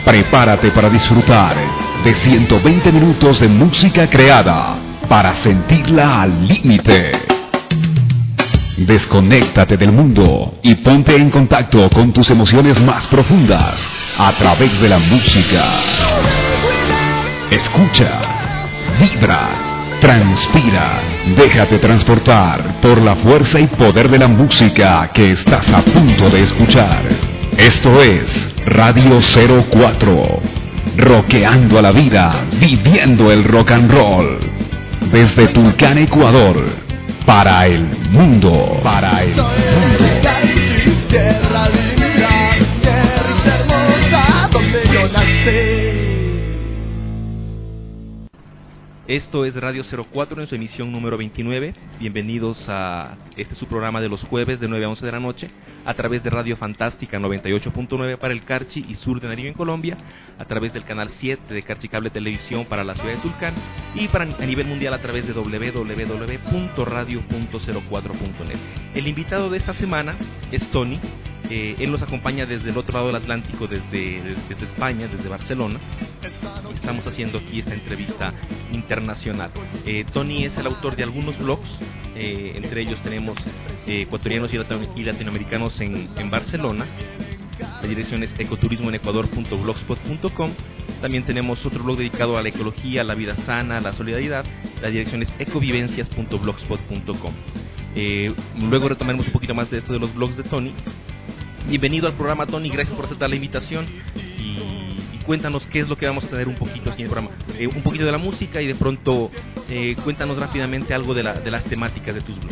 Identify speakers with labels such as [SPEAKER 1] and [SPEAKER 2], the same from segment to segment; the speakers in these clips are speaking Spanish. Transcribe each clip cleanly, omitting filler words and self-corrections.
[SPEAKER 1] Prepárate para disfrutar de 120 minutos de música creada para sentirla al límite. Desconéctate del mundo y ponte en contacto con tus emociones más profundas a través de la música. Escucha, vibra, transpira, déjate transportar por la fuerza y poder de la música que estás a punto de escuchar. Esto es Radio 04, rockeando a la vida, viviendo el rock and roll. Desde Tulcán, Ecuador, para el mundo, para el mundo.
[SPEAKER 2] Tierra linda, tierra hermosa, donde yo nací.
[SPEAKER 3] Esto es Radio 04 en su emisión número 29. Bienvenidos a su programa de los jueves de 9 a 11 de la noche a través de Radio Fantástica 98.9 para el Carchi y sur de Nariño en Colombia, a través del canal 7 de Carchi Cable Televisión para la ciudad de Tulcán y a nivel mundial a través de www.radio.04.net. El invitado de esta semana es Tony. Él nos acompaña desde el otro lado del Atlántico, desde España, desde Barcelona. Estamos haciendo aquí esta entrevista internacional. Tony es el autor de algunos blogs, entre ellos tenemos ecuatorianos y latinoamericanos en Barcelona. La dirección es ecoturismoenecuador.blogspot.com. También tenemos otro blog dedicado a la ecología, a la vida sana, a la solidaridad. La dirección es ecovivencias.blogspot.com. Luego retomaremos un poquito más de esto de los blogs de Tony. Bienvenido al programa, Tony, gracias por aceptar la invitación y cuéntanos qué es lo que vamos a tener un poquito aquí en el programa, un poquito de la música y de pronto cuéntanos rápidamente algo de las temáticas de tus blogs.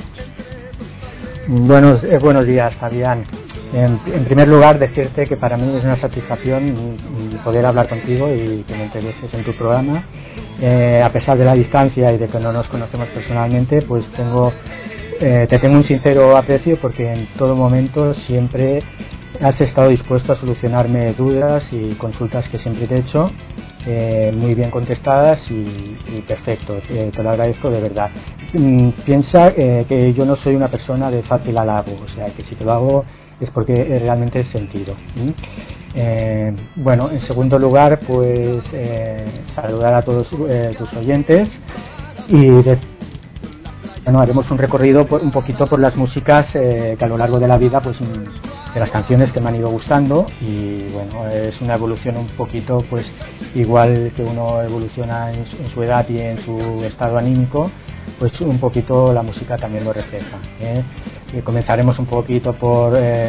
[SPEAKER 4] Buenos días, Fabián. En primer lugar, decirte que para mí es una satisfacción poder hablar contigo y que me intereses en tu programa. A pesar de la distancia y de que no nos conocemos personalmente, pues te tengo un sincero aprecio porque en todo momento siempre has estado dispuesto a solucionarme dudas y consultas que siempre te he hecho, muy bien contestadas y perfecto, te lo agradezco de verdad. Piensa que yo no soy una persona de fácil halago, o sea que si te lo hago es porque realmente es sentido. En segundo lugar, saludar a todos tus oyentes y haremos un recorrido un poquito por las músicas que a lo largo de la vida, pues de las canciones que me han ido gustando y es una evolución un poquito, pues igual que uno evoluciona en su edad y en su estado anímico, pues un poquito la música también lo refleja. Comenzaremos un poquito por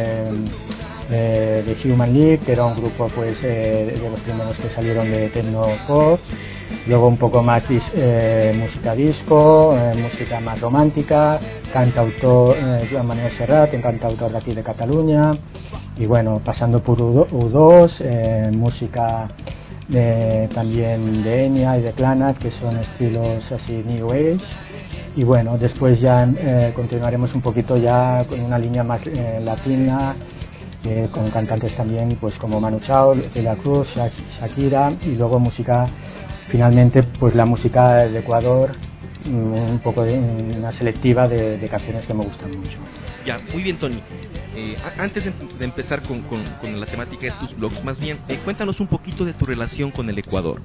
[SPEAKER 4] The Human League, que era un grupo pues de los primeros que salieron de techno pop. Luego un poco más música disco, música más romántica, cantautor Joan Manuel Serrat, cantautor de aquí de Cataluña, y pasando por U2, música también de Enya y de Clanat, que son estilos así New Age, y después ya continuaremos un poquito ya con una línea más latina, con cantantes también pues como Manu Chao, Celia Cruz, Shakira, y luego música. Finalmente, pues la música de Ecuador, un poco de una selectiva de canciones que me gustan mucho.
[SPEAKER 3] Ya, muy bien, Tony. Antes de empezar con la temática de tus blogs, más bien, cuéntanos un poquito de tu relación con el Ecuador.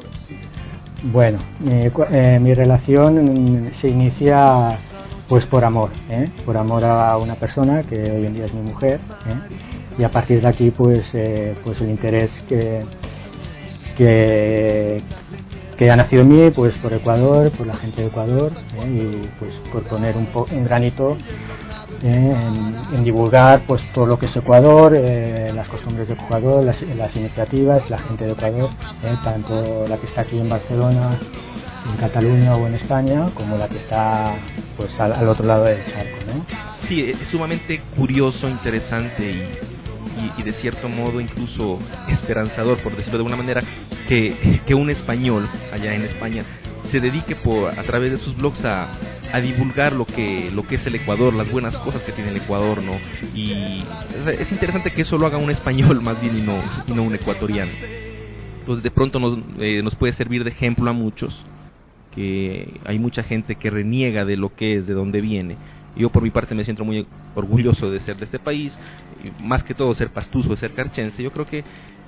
[SPEAKER 4] Mi relación se inicia pues por amor a una persona que hoy en día es mi mujer, y a partir de aquí pues el interés que ha nacido en mí, pues por Ecuador, por la gente de Ecuador, y pues por poner un granito en divulgar pues todo lo que es Ecuador, las costumbres de Ecuador, las iniciativas, la gente de Ecuador, tanto la que está aquí en Barcelona, en Cataluña o en España, como la que está pues al otro lado del charco, ¿no?
[SPEAKER 3] Sí, es sumamente curioso, interesante y de cierto modo incluso esperanzador, por decirlo de alguna manera, que un español allá en España se dedique a través de sus blogs a divulgar lo que es el Ecuador, las buenas cosas que tiene el Ecuador, ¿no? Y es interesante que eso lo haga un español más bien y no un ecuatoriano. Entonces de pronto nos puede servir de ejemplo a muchos, que hay mucha gente que reniega de lo que es, de dónde viene. Yo por mi parte me siento muy orgulloso de ser de este país, y más que todo ser pastuso, de ser carchense. Yo creo que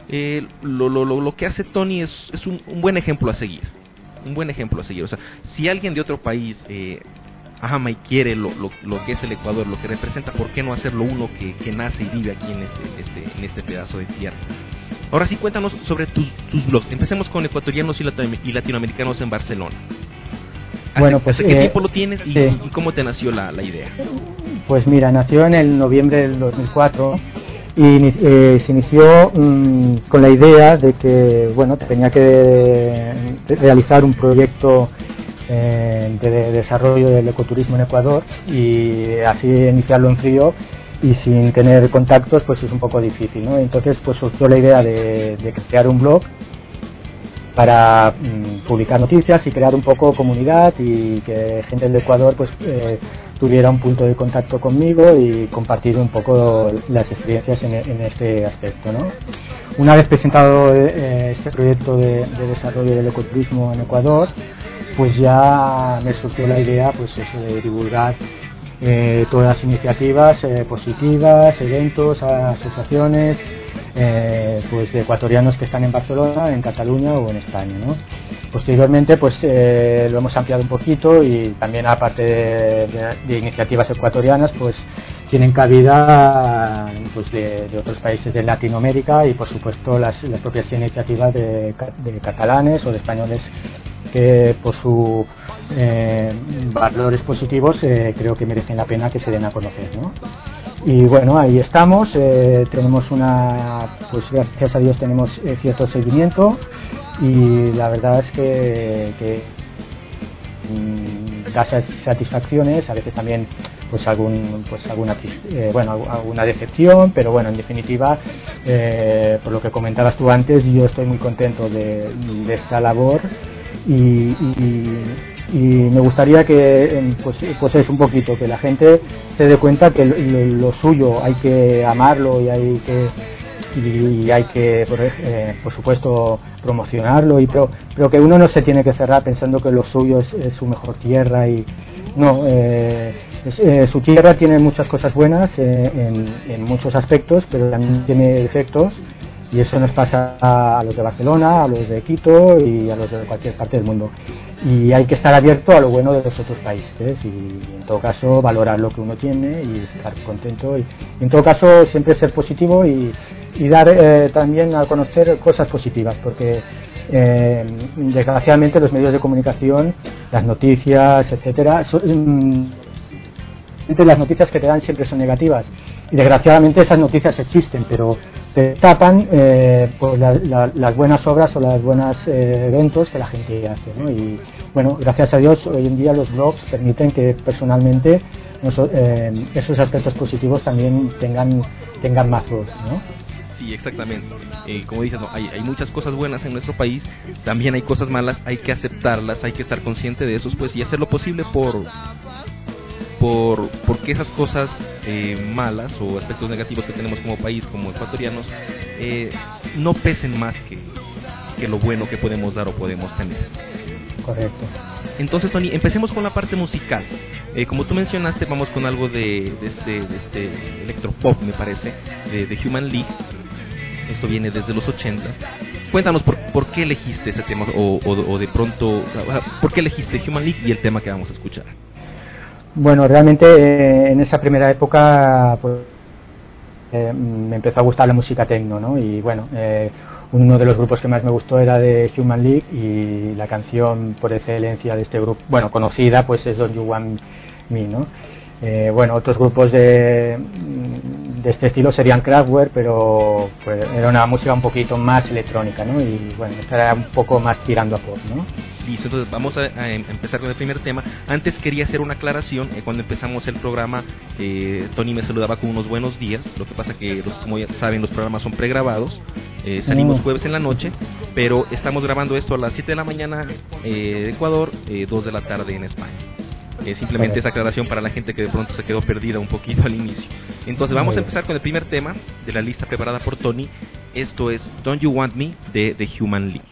[SPEAKER 3] lo que hace Tony es un buen ejemplo a seguir. Un buen ejemplo a seguir. O sea, si alguien de otro país ama y quiere lo que es el Ecuador, lo que representa, ¿por qué no hacerlo uno que nace y vive aquí en este pedazo de tierra? Ahora sí, cuéntanos sobre tus blogs. Empecemos con ecuatorianos y latinoamericanos en Barcelona. ¿Hace qué tiempo lo tienes y cómo te nació la idea?
[SPEAKER 4] Pues mira, nació en el noviembre del 2004 y se inició con la idea de que, bueno, tenía que realizar un proyecto de desarrollo del ecoturismo en Ecuador y así iniciarlo en frío y sin tener contactos pues es un poco difícil, ¿no? Entonces pues surgió la idea de crear un blog para publicar noticias y crear un poco comunidad y que gente del Ecuador pues tuviera un punto de contacto conmigo y compartir un poco las experiencias en este aspecto, ¿no? Una vez presentado este proyecto de desarrollo del ecoturismo en Ecuador, pues ya me surgió la idea pues eso de divulgar todas las iniciativas positivas, eventos, asociaciones pues de ecuatorianos que están en Barcelona, en Cataluña o en España, ¿no? Posteriormente pues lo hemos ampliado un poquito y también aparte de iniciativas ecuatorianas pues tienen cabida pues de otros países de Latinoamérica y por supuesto las propias iniciativas de catalanes o de españoles que por sus valores positivos creo que merecen la pena que se den a conocer, ¿no? Y bueno, ahí estamos, tenemos pues gracias a Dios tenemos cierto seguimiento y la verdad es que da satisfacciones, a veces también pues alguna decepción, pero bueno, en definitiva por lo que comentabas tú antes, yo estoy muy contento de esta labor y me gustaría que pues es un poquito que la gente se dé cuenta que lo suyo hay que amarlo y hay que por supuesto promocionarlo pero que uno no se tiene que cerrar pensando que lo suyo es su mejor tierra y no, su tierra tiene muchas cosas buenas en muchos aspectos, pero también tiene defectos. Y eso nos pasa a los de Barcelona, a los de Quito y a los de cualquier parte del mundo. Y hay que estar abierto a lo bueno de los otros países y en todo caso valorar lo que uno tiene y estar contento. Y en todo caso siempre ser positivo y dar también a conocer cosas positivas, porque desgraciadamente los medios de comunicación, las noticias, etcétera, las noticias que te dan siempre son negativas y desgraciadamente esas noticias existen, pero se tapan por las buenas obras o las buenas eventos que la gente hace, ¿no? Y bueno, gracias a Dios hoy en día los blogs permiten que personalmente esos aspectos positivos también tengan más voz, ¿no?
[SPEAKER 3] Sí, exactamente. Como dices, ¿no? hay muchas cosas buenas en nuestro país, también hay cosas malas, hay que aceptarlas, hay que estar consciente de esos, pues, y hacer lo posible porque esas cosas malas o aspectos negativos que tenemos como país, como ecuatorianos, no pesen más que lo bueno que podemos dar o podemos tener.
[SPEAKER 4] Correcto.
[SPEAKER 3] Entonces, Tony, empecemos con la parte musical. Como tú mencionaste, vamos con algo de este electropop, me parece, de Human League. Esto viene desde los 80. Cuéntanos por qué elegiste ese tema o de pronto, ¿por qué elegiste Human League y el tema que vamos a escuchar?
[SPEAKER 4] Bueno, realmente en esa primera época pues, me empezó a gustar la música techno, ¿no? Y bueno, uno de los grupos que más me gustó era de Human League y la canción por excelencia de este grupo, bueno, conocida, pues es Don't You Want Me, ¿no? Bueno, otros grupos de este estilo serían Kraftwerk, pero pues, era una música un poquito más electrónica, ¿no? Y bueno, esta era un poco más tirando a pop, ¿no?
[SPEAKER 3] Listo, entonces vamos a empezar con el primer tema. Antes quería hacer una aclaración. Cuando empezamos el programa, Tony me saludaba con unos buenos días. Lo que pasa que, como ya saben, los programas son pregrabados. Salimos jueves en la noche, pero estamos grabando esto a las 7 de la mañana de Ecuador, 2 de la tarde en España. Simplemente esa aclaración para la gente que de pronto se quedó perdida un poquito al inicio. Entonces vamos a empezar con el primer tema de la lista preparada por Tony. Esto es Don't You Want Me de The Human League.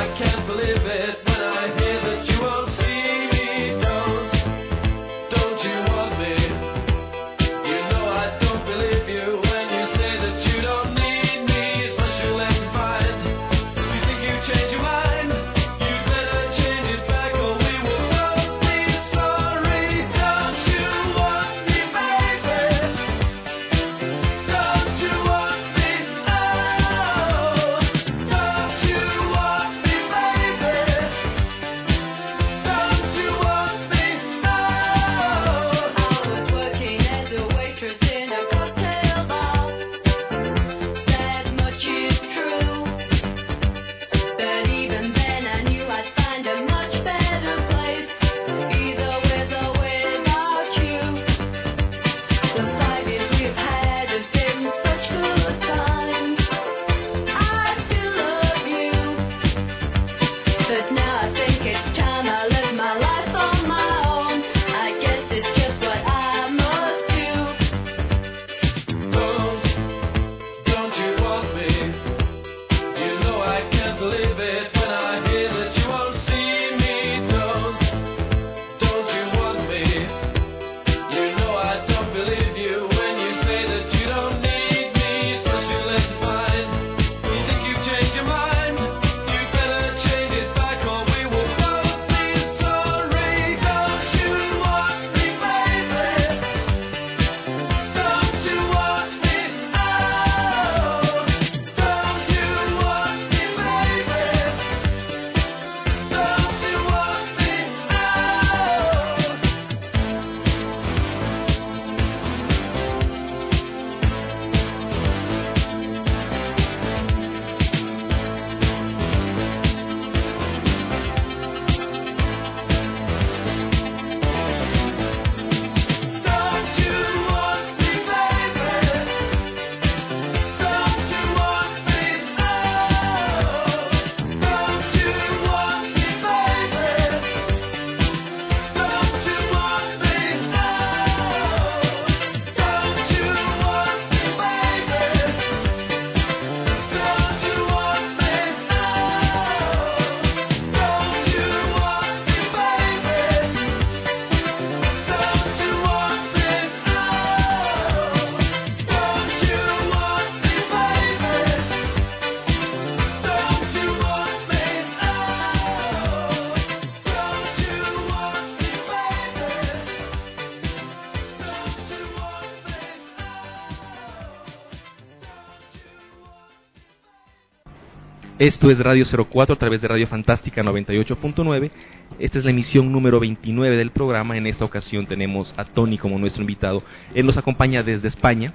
[SPEAKER 3] Esto es Radio 04 a través de Radio Fantástica 98.9. Esta es la emisión número 29 del programa. En esta ocasión tenemos a Tony como nuestro invitado. Él nos acompaña desde España.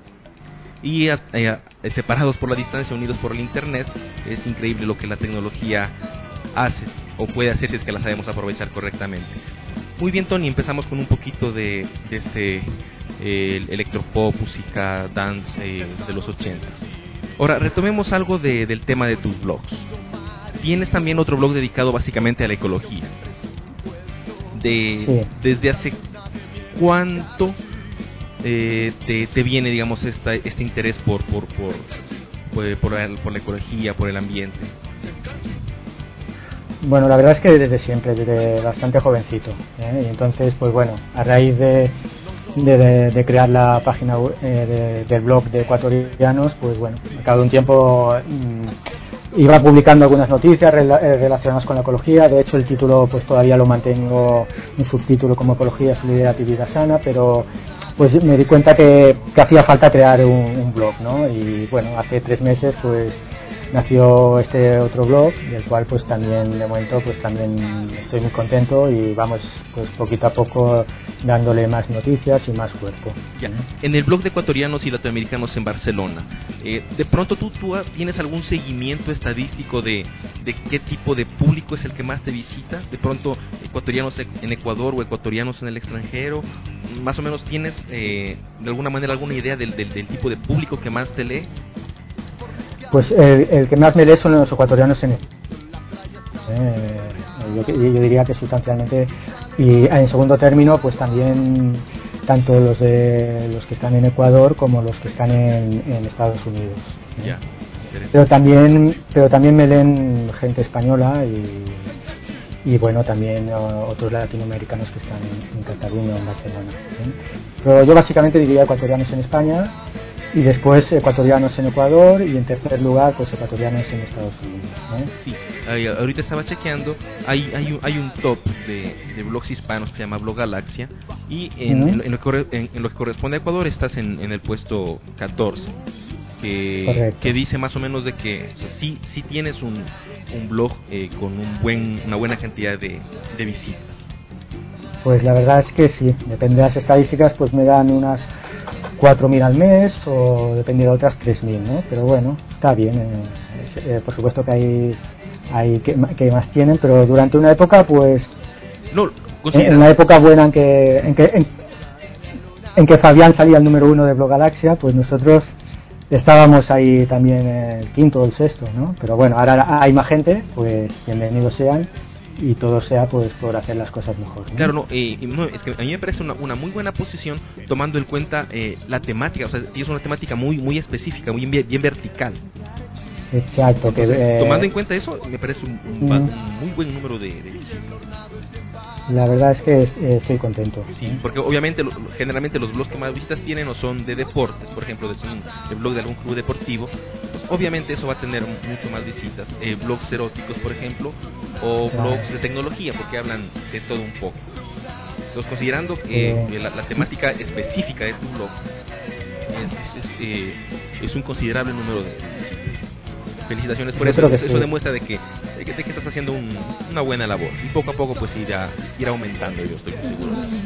[SPEAKER 3] Y separados por la distancia, unidos por el internet. Es increíble lo que la tecnología hace o puede hacer si es que la sabemos aprovechar correctamente. Muy bien, Tony, empezamos con un poquito de electropop, música, dance de los 80s. Ahora, retomemos algo del tema de tus blogs. Tienes también otro blog dedicado básicamente a la ecología.
[SPEAKER 4] Sí.
[SPEAKER 3] ¿Desde hace cuánto te viene, digamos, este interés por la ecología, por el ambiente?
[SPEAKER 4] Bueno, la verdad es que desde siempre, desde bastante jovencito, y entonces, pues bueno, a raíz de crear la página del blog de Ecuatorianos, pues bueno, al cabo de un tiempo iba publicando algunas noticias relacionadas con la ecología. De hecho, el título pues todavía lo mantengo, un subtítulo como Ecología, Solidaridad y Vida Sana, pero pues me di cuenta que hacía falta crear un blog, ¿no? Y bueno, hace 3 meses pues nació este otro blog, del cual pues también de momento pues también estoy muy contento y vamos pues poquito a poco dándole más noticias y más cuerpo.
[SPEAKER 3] Ya. En el blog de Ecuatorianos y Latinoamericanos en Barcelona, de pronto tú tienes algún seguimiento estadístico de qué tipo de público es el que más te visita. De pronto ecuatorianos en Ecuador o ecuatorianos en el extranjero, más o menos tienes de alguna manera alguna idea del tipo de público que más te lee.
[SPEAKER 4] Pues el que más me lee son los ecuatorianos yo diría que sustancialmente, y en segundo término pues también tanto los que están en Ecuador como los que están en Estados Unidos.
[SPEAKER 3] Ya.
[SPEAKER 4] pero también me leen gente española y bueno, también otros latinoamericanos que están en Cataluña o en Barcelona, ¿sí? Pero yo básicamente diría ecuatorianos en España y después ecuatorianos en Ecuador y en tercer lugar pues ecuatorianos en Estados Unidos, ¿eh?
[SPEAKER 3] Sí, ahorita estaba chequeando, hay un top de blogs hispanos que se llama Blog Galaxia y en lo que corresponde a Ecuador estás en el puesto 14. Que dice más o menos de que, o sea, sí tienes un blog con una buena cantidad de visitas.
[SPEAKER 4] Pues la verdad es que sí, depende de las estadísticas, pues me dan unas 4.000 al mes o depende de otras 3.000, ¿no? Pero bueno, está bien, por supuesto que hay que más tienen, pero durante una época pues
[SPEAKER 3] no,
[SPEAKER 4] en la época buena en que Fabián salía el número 1 de Blog Galaxia, pues nosotros estábamos ahí también el quinto o el sexto, ¿no? Pero bueno, ahora hay más gente, pues bienvenidos sean y todo sea pues por hacer las cosas mejor, ¿no?
[SPEAKER 3] Claro, no, es que a mí me parece una muy buena posición tomando en cuenta la temática, o sea, es una temática muy específica, bien vertical.
[SPEAKER 4] Exacto.
[SPEAKER 3] Entonces, tomando en cuenta eso, me parece un muy buen número de visitas.
[SPEAKER 4] La verdad es que estoy contento.
[SPEAKER 3] Sí, porque obviamente generalmente los blogs que más visitas tienen o son de deportes, por ejemplo, de blog de algún club deportivo, pues obviamente eso va a tener mucho más visitas. Blogs eróticos, por ejemplo, o blogs de tecnología, porque hablan de todo un poco. Entonces, considerando la temática específica de tu blog es un considerable número de visitas. Felicitaciones por eso. Eso demuestra de que estás haciendo una buena labor y poco a poco pues ir aumentando, yo estoy muy seguro de eso.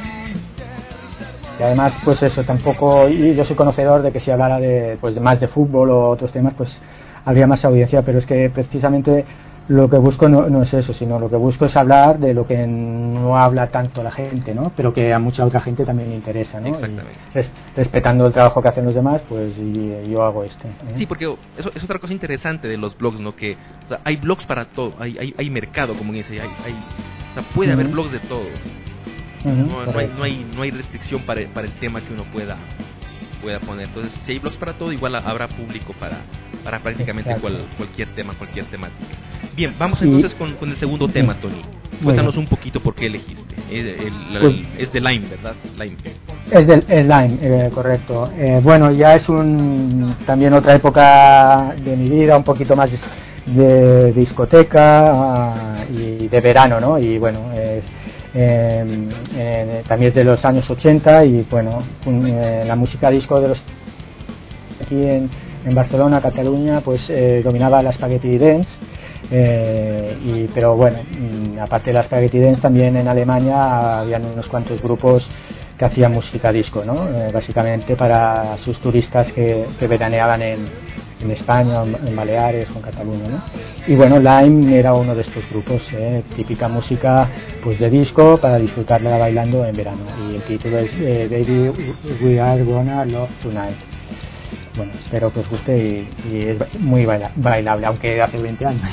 [SPEAKER 4] Y además pues eso, tampoco, y yo soy conocedor de que si hablara de más de fútbol o otros temas pues habría más audiencia, pero es que precisamente lo que busco no es eso, sino lo que busco es hablar de lo que no habla tanto la gente, ¿no? Pero que a mucha otra gente también le interesa, ¿no?
[SPEAKER 3] Exactamente.
[SPEAKER 4] Y respetando el trabajo que hacen los demás, pues yo hago esto, ¿eh?
[SPEAKER 3] Sí, porque eso es otra cosa interesante de los blogs, ¿no? Que o sea, hay blogs para todo, hay mercado, como dice, o sea, puede haber blogs de todo. No hay restricción para el tema que uno pueda poner. Entonces, si hay blogs para todo, igual habrá público para prácticamente cualquier tema, cualquier temática. Bien, vamos entonces con el segundo tema, Tony. Cuéntanos un poquito por qué elegiste. Es de Lime, ¿verdad? Lime.
[SPEAKER 4] Es del Lime, correcto. Bueno, ya es también otra época de mi vida, un poquito más de discoteca y de verano, ¿no? Y bueno, también es de los años 80 y bueno, la música disco de los aquí en Barcelona, Cataluña, pues dominaba la Spaghetti Dance, pero bueno, aparte de la Spaghetti Dance también en Alemania habían unos cuantos grupos que hacían música disco, ¿no? Básicamente para sus turistas que veraneaban en España, en Baleares o en Cataluña, ¿no? Y bueno, Lime era uno de estos grupos, típica música pues de disco para disfrutarla bailando en verano, y el título es Baby We Are Gonna Love Tonight. Bueno, espero que os guste y es muy bailable, aunque hace 20 años.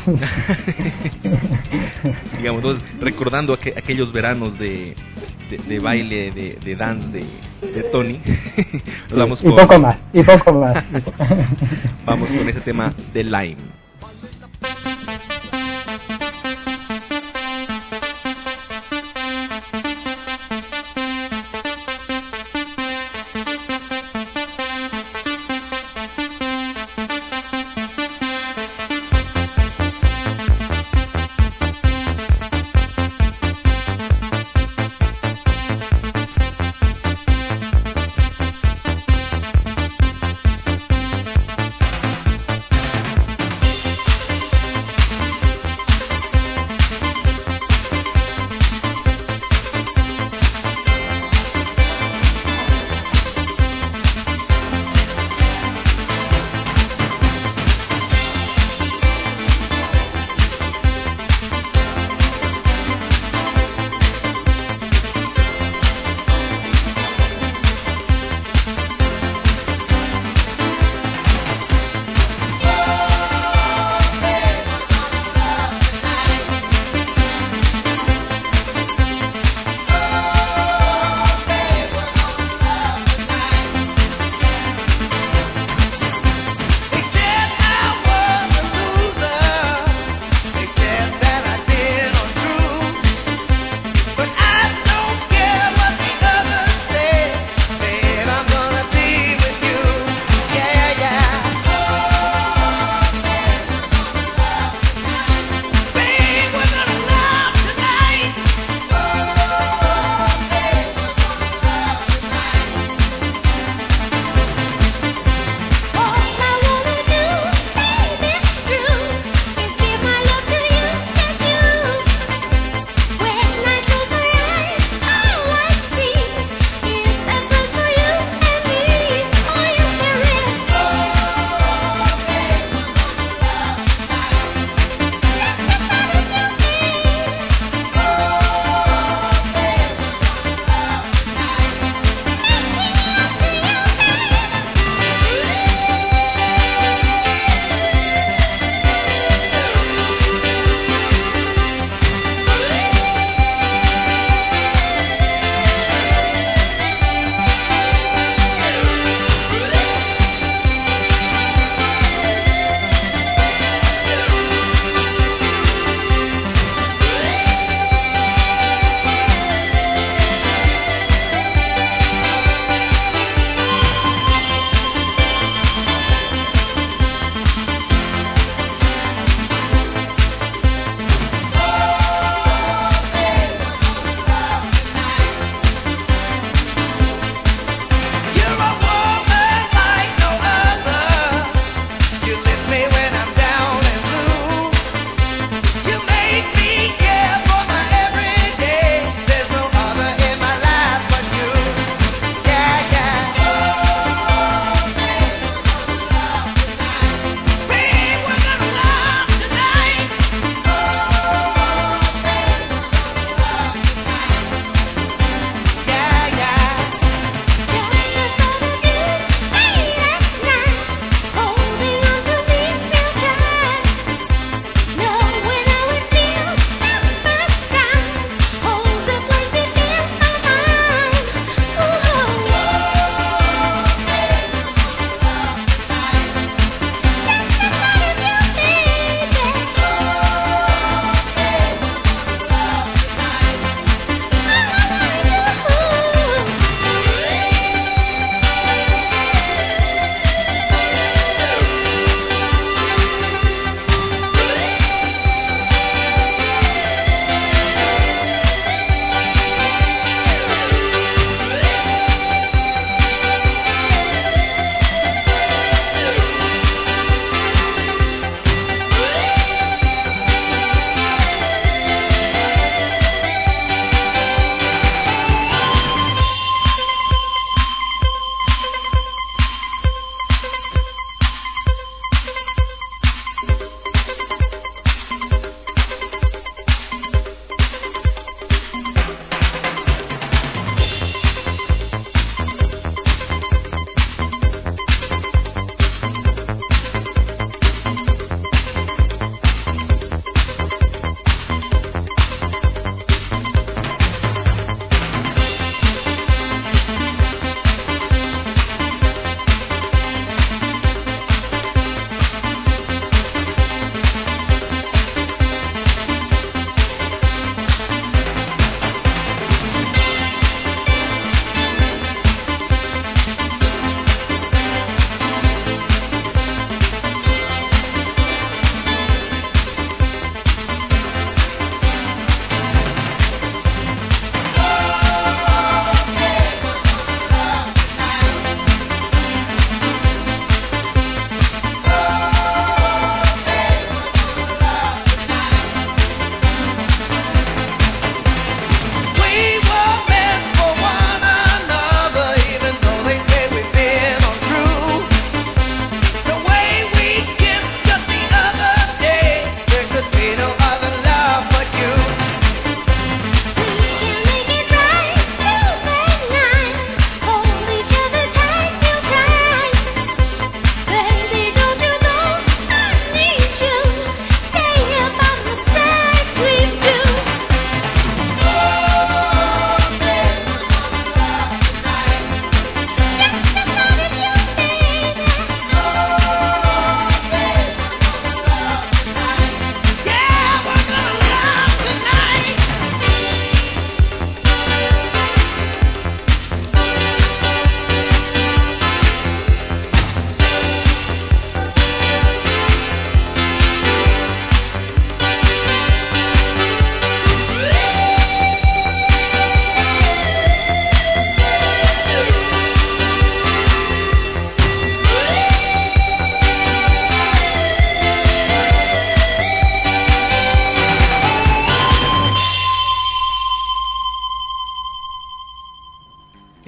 [SPEAKER 3] Digamos, entonces, recordando aquellos veranos de baile, de dance de Tony, vamos
[SPEAKER 4] y poco más.
[SPEAKER 3] Vamos con ese tema de Lime.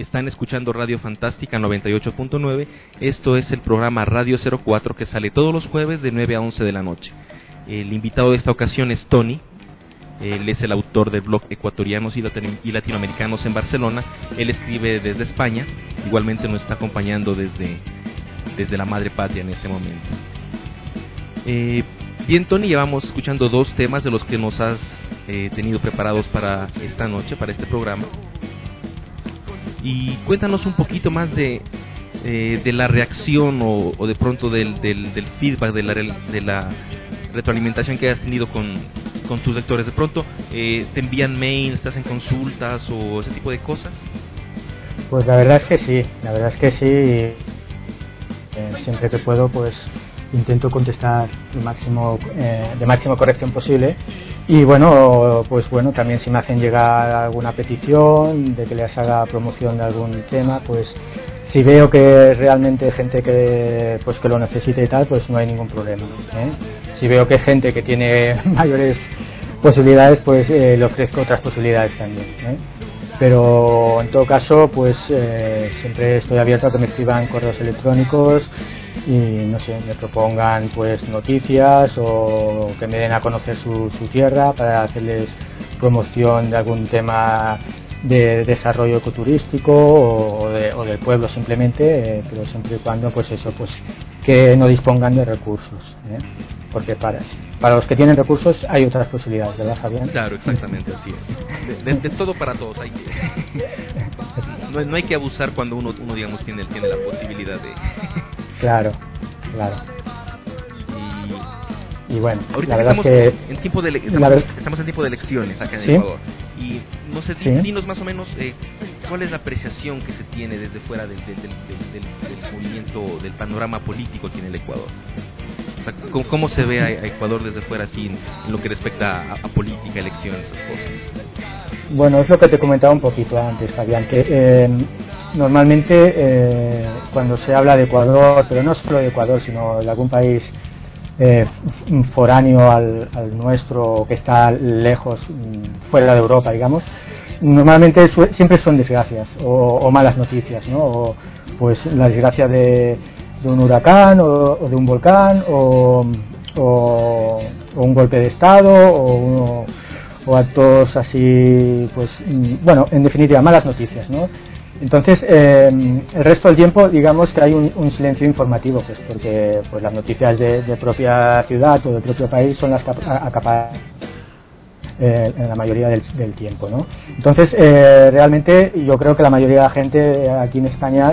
[SPEAKER 3] Están escuchando Radio Fantástica 98.9. Esto es el programa Radio 04 que sale todos los jueves de 9 a 11 de la noche. El invitado de esta ocasión es Tony. Él es el autor del blog Ecuatorianos y Latinoamericanos en Barcelona. Él escribe desde España. Igualmente nos está acompañando desde la madre patria en este momento. Bien, Tony, llevamos escuchando dos temas de los que nos has tenido preparados para esta noche, para este programa. Y cuéntanos un poquito más de la reacción o de pronto del feedback, de la retroalimentación que has tenido con tus lectores. De pronto te envían mails, estás en consultas o ese tipo de cosas.
[SPEAKER 4] Pues la verdad es que sí. Siempre que puedo, pues intento contestar de máxima corrección posible. Y bueno, también si me hacen llegar alguna petición de que les haga promoción de algún tema, pues si veo que realmente gente que lo necesite y tal, pues no hay ningún problema, ¿eh? Si veo que hay gente que tiene mayores posibilidades, pues le ofrezco otras posibilidades también, ¿eh? Pero en todo caso, pues siempre estoy abierto a que me escriban correos electrónicos y no sé, me propongan pues noticias o que me den a conocer su tierra para hacerles promoción de algún tema de desarrollo ecoturístico o del pueblo simplemente, pero siempre y cuando pues que no dispongan de recursos, ¿eh? Porque para los que tienen recursos hay otras posibilidades, ¿verdad, Fabián?
[SPEAKER 3] Claro, exactamente, así es. De todo para todos. No hay que abusar cuando uno digamos tiene la posibilidad de...
[SPEAKER 4] Claro. Y bueno,
[SPEAKER 3] ahorita
[SPEAKER 4] la verdad
[SPEAKER 3] estamos
[SPEAKER 4] es que
[SPEAKER 3] estamos en tiempo de elecciones acá en
[SPEAKER 4] ¿sí?
[SPEAKER 3] Ecuador. Y no sé,
[SPEAKER 4] ¿sí?
[SPEAKER 3] dinos más o menos cuál es la apreciación que se tiene desde fuera del movimiento, del panorama político aquí en el Ecuador. O sea, ¿cómo se ve a Ecuador desde fuera así en lo que respecta a política, elecciones, esas cosas?
[SPEAKER 4] Bueno, es lo que te comentaba un poquito antes, Fabián, que normalmente cuando se habla de Ecuador, pero no solo de Ecuador, sino de algún país foráneo al nuestro, que está lejos, fuera de Europa, digamos, normalmente siempre son desgracias o malas noticias, ¿no? O pues la desgracia de un huracán o de un volcán o un golpe de estado o actos así, pues bueno, en definitiva, malas noticias, ¿no? Entonces, el resto del tiempo, digamos que hay un silencio informativo, pues porque pues las noticias de propia ciudad o de propio país son las que acaparan en la mayoría del tiempo, ¿no? Entonces, realmente yo creo que la mayoría de la gente aquí en España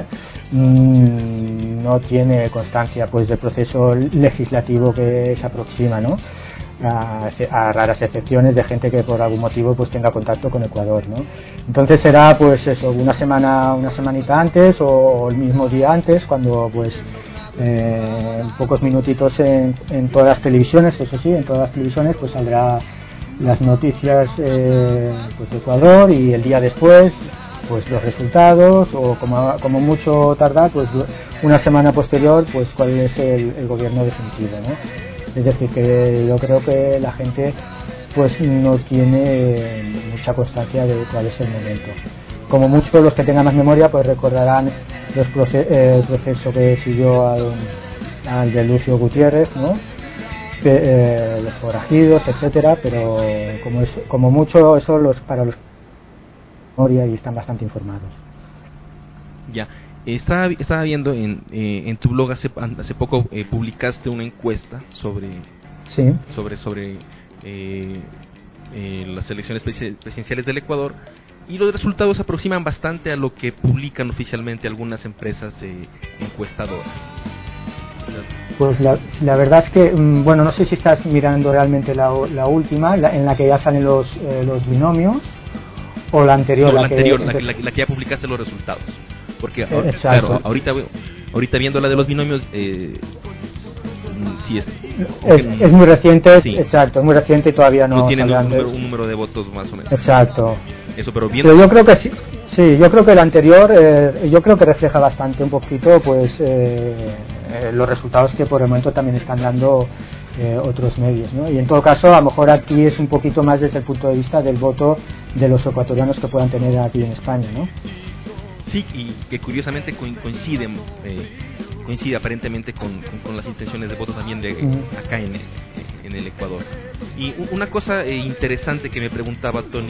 [SPEAKER 4] no tiene constancia pues del proceso legislativo que se aproxima, ¿no? A raras excepciones de gente que por algún motivo pues tenga contacto con Ecuador, ¿no? Entonces será pues eso, una semanita antes o el mismo día antes, cuando pues en pocos minutitos en todas las televisiones, eso sí, en todas las televisiones pues saldrá las noticias pues de Ecuador, y el día después pues los resultados, o como mucho tardar pues una semana posterior pues cuál es el gobierno definitivo, ¿no? Es decir, que yo creo que la gente pues no tiene mucha constancia de cuál es el momento. Como muchos los que tengan más memoria pues recordarán el proceso que siguió al de Lucio Gutiérrez, ¿no? Los forajidos, etcétera, pero como mucho eso para los que tienen memoria y están bastante informados.
[SPEAKER 3] Ya. Estaba viendo en tu blog hace poco publicaste una encuesta sobre las elecciones presidenciales del Ecuador, y los resultados se aproximan bastante a lo que publican oficialmente algunas empresas encuestadoras.
[SPEAKER 4] Pues la verdad es que, bueno, no sé si estás mirando realmente la última, en la que ya salen los binomios, o la anterior.
[SPEAKER 3] No, la que ya publicaste los resultados. Porque claro, ahorita viendo la de los binomios, sí
[SPEAKER 4] es muy reciente,
[SPEAKER 3] sí.
[SPEAKER 4] Exacto, es muy reciente y todavía no
[SPEAKER 3] tienen un número de votos más o menos.
[SPEAKER 4] Exacto.
[SPEAKER 3] Eso, pero viendo...
[SPEAKER 4] Pero yo creo que sí, yo creo que el anterior, yo creo que refleja bastante un poquito, pues los resultados que por el momento también están dando otros medios, ¿no? Y en todo caso, a lo mejor aquí es un poquito más desde el punto de vista del voto de los ecuatorianos que puedan tener aquí en España, ¿no?
[SPEAKER 3] Sí, y que curiosamente coincide aparentemente con las intenciones de voto también de acá en el Ecuador. Y una cosa interesante que me preguntaba Tony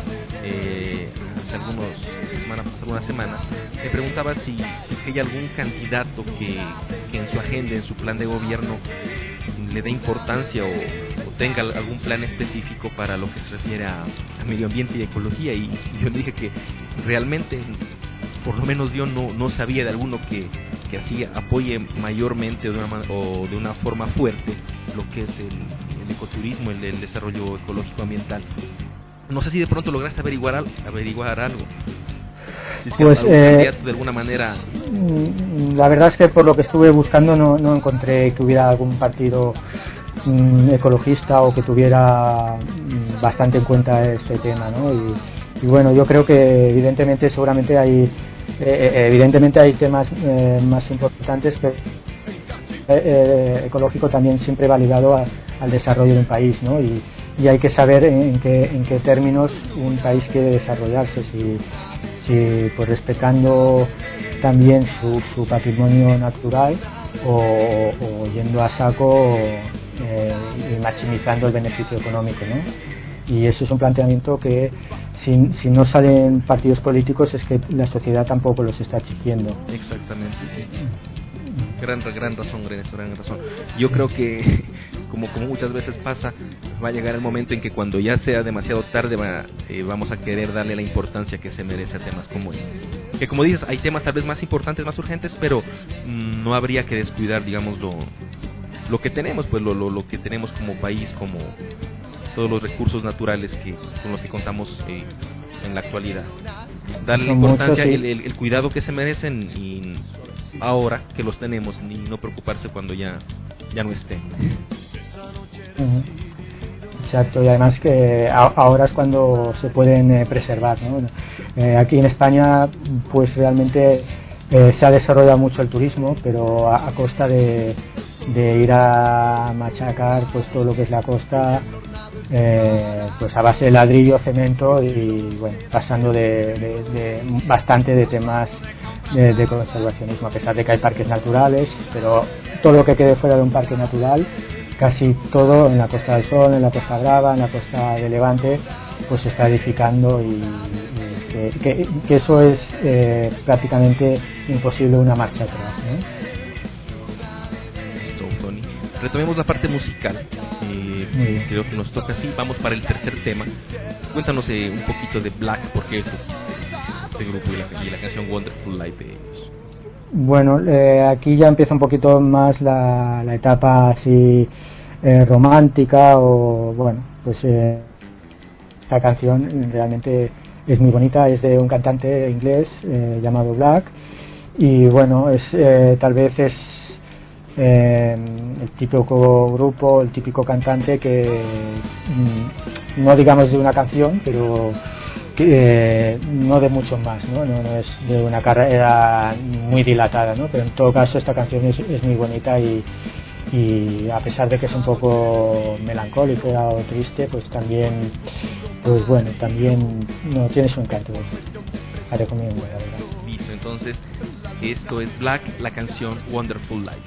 [SPEAKER 3] hace algunas semanas, me preguntaba si hay algún candidato que en su agenda, en su plan de gobierno, le dé importancia o tenga algún plan específico para lo que se refiere a medio ambiente y ecología, y yo le dije que realmente, por lo menos yo no sabía de alguno que así apoye mayormente o de una forma fuerte lo que es el ecoturismo, el desarrollo ecológico ambiental. No sé si de pronto lograste averiguar algo. Si es que
[SPEAKER 4] Pues,
[SPEAKER 3] algún candidato de alguna manera...
[SPEAKER 4] La verdad es que por lo que estuve buscando no encontré que hubiera algún partido ecologista o que tuviera bastante en cuenta este tema, ¿no? Y bueno, yo creo que seguramente hay temas más importantes, pero ecológico también siempre va ligado al desarrollo de un país, ¿no? Y hay que saber en qué términos un país quiere desarrollarse, si pues respetando también su patrimonio natural o yendo a saco y maximizando el beneficio económico, ¿no? Y eso es un planteamiento que si no salen partidos políticos es que la sociedad tampoco los está exigiendo.
[SPEAKER 3] Exactamente, sí. Gran razón. Yo creo que como muchas veces pasa, va a llegar el momento en que cuando ya sea demasiado tarde vamos a querer darle la importancia que se merece a temas como este. Que como dices, hay temas tal vez más importantes, más urgentes, pero no habría que descuidar, digamos, lo que tenemos, pues lo que tenemos como país, como todos los recursos naturales con los que contamos en la actualidad. Darle la importancia,
[SPEAKER 4] sí.
[SPEAKER 3] el cuidado que se merecen y ahora que los tenemos, y no preocuparse cuando ya no estén.
[SPEAKER 4] Exacto, y además que ahora es cuando se pueden preservar, ¿no? Aquí en España pues realmente se ha desarrollado mucho el turismo, pero a costa de ir a machacar pues todo lo que es la costa, pues a base de ladrillo, cemento y bueno, pasando de bastante de temas de conservacionismo, a pesar de que hay parques naturales, pero todo lo que quede fuera de un parque natural, casi todo en la Costa del Sol, en la Costa Brava, en la costa de Levante, pues se está edificando y que eso es prácticamente imposible una marcha atrás, ¿no?
[SPEAKER 3] Tony. Retomemos la parte musical. Creo que nos toca así. Vamos para el tercer tema. Cuéntanos un poquito de Black, porque este grupo y la canción Wonderful Life de ellos.
[SPEAKER 4] Bueno, aquí ya empieza un poquito más la etapa así romántica, o bueno, pues esta canción realmente es muy bonita, es de un cantante inglés llamado Black, y bueno, tal vez es el típico grupo, el típico cantante que no digamos de una canción, pero no de mucho más, ¿no? No es de una carrera muy dilatada, ¿no? Pero en todo caso esta canción es muy bonita y a pesar de que es un poco melancólica o triste, pues también, pues bueno, también no tiene su encanto. La recomiendo, la verdad.
[SPEAKER 3] Listo, entonces esto es Black, la canción Wonderful Life.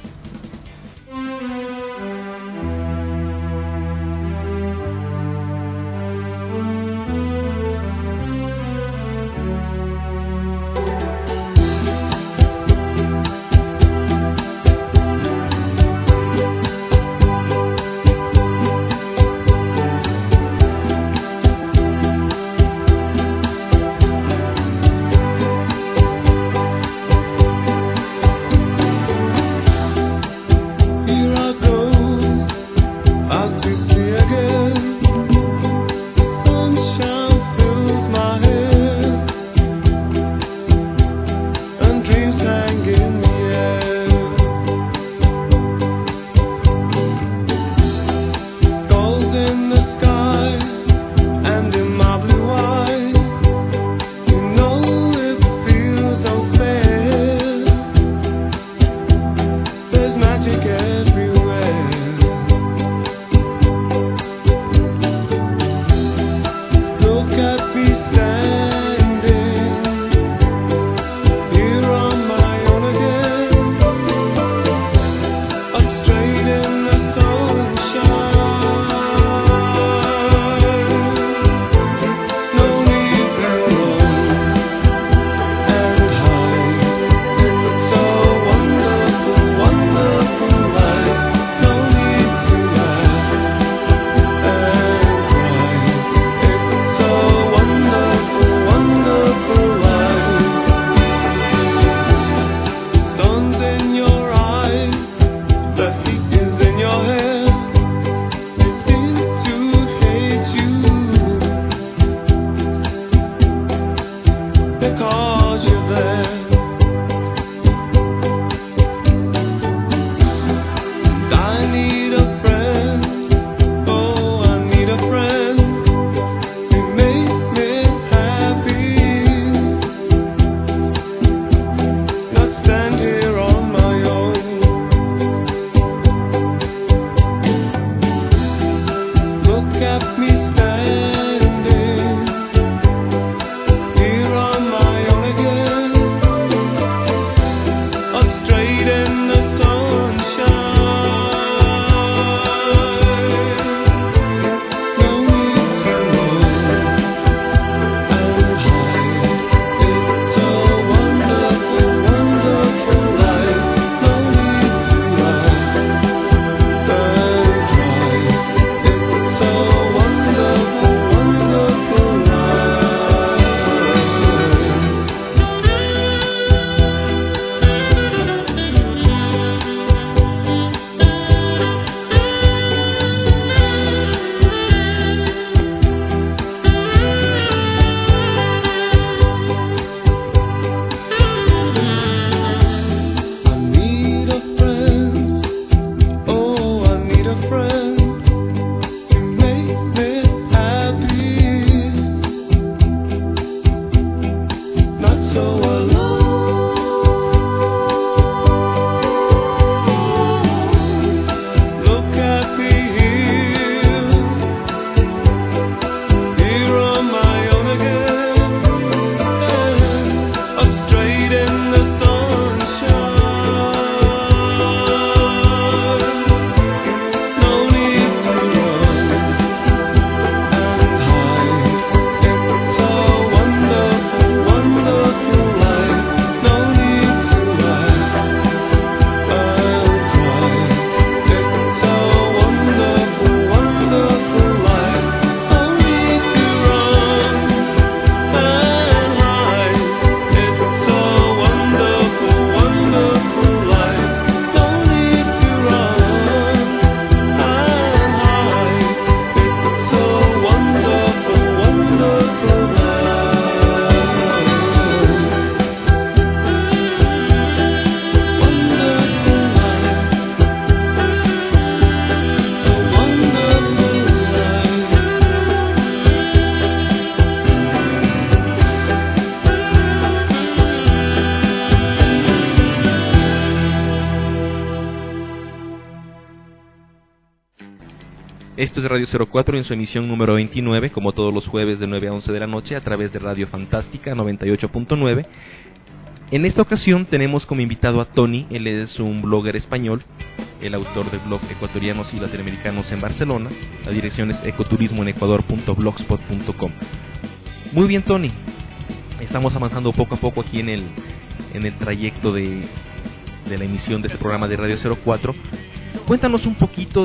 [SPEAKER 3] Esto es Radio 04 en su emisión número 29, como todos los jueves de 9 a 11 de la noche, a través de Radio Fantástica 98.9. En esta ocasión tenemos como invitado a Tony. Él es un blogger español, el autor del blog Ecuatorianos y Latinoamericanos en Barcelona. La dirección es ecoturismoenecuador.blogspot.com. Muy bien, Tony. Estamos avanzando poco a poco aquí en el trayecto de la emisión de este programa de Radio 04. Cuéntanos un poquito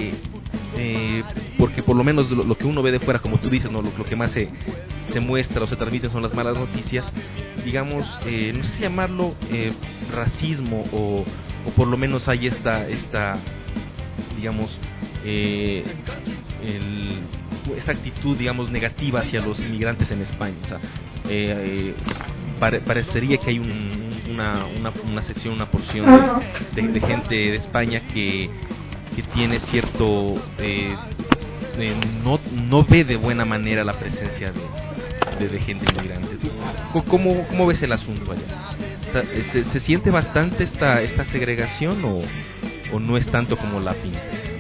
[SPEAKER 3] porque por lo menos lo que uno ve de fuera, como tú dices, ¿no? Lo que más se muestra o se transmite son las malas noticias, digamos, no sé si llamarlo racismo o por lo menos hay esta digamos, esta actitud, digamos, negativa hacia los inmigrantes en España. O sea, parecería que hay una sección, una porción de gente de España que tiene cierto no ve de buena manera la presencia de gente inmigrante. ¿Cómo ves el asunto allá? O sea, ¿se siente bastante esta segregación o no es tanto como la pinta?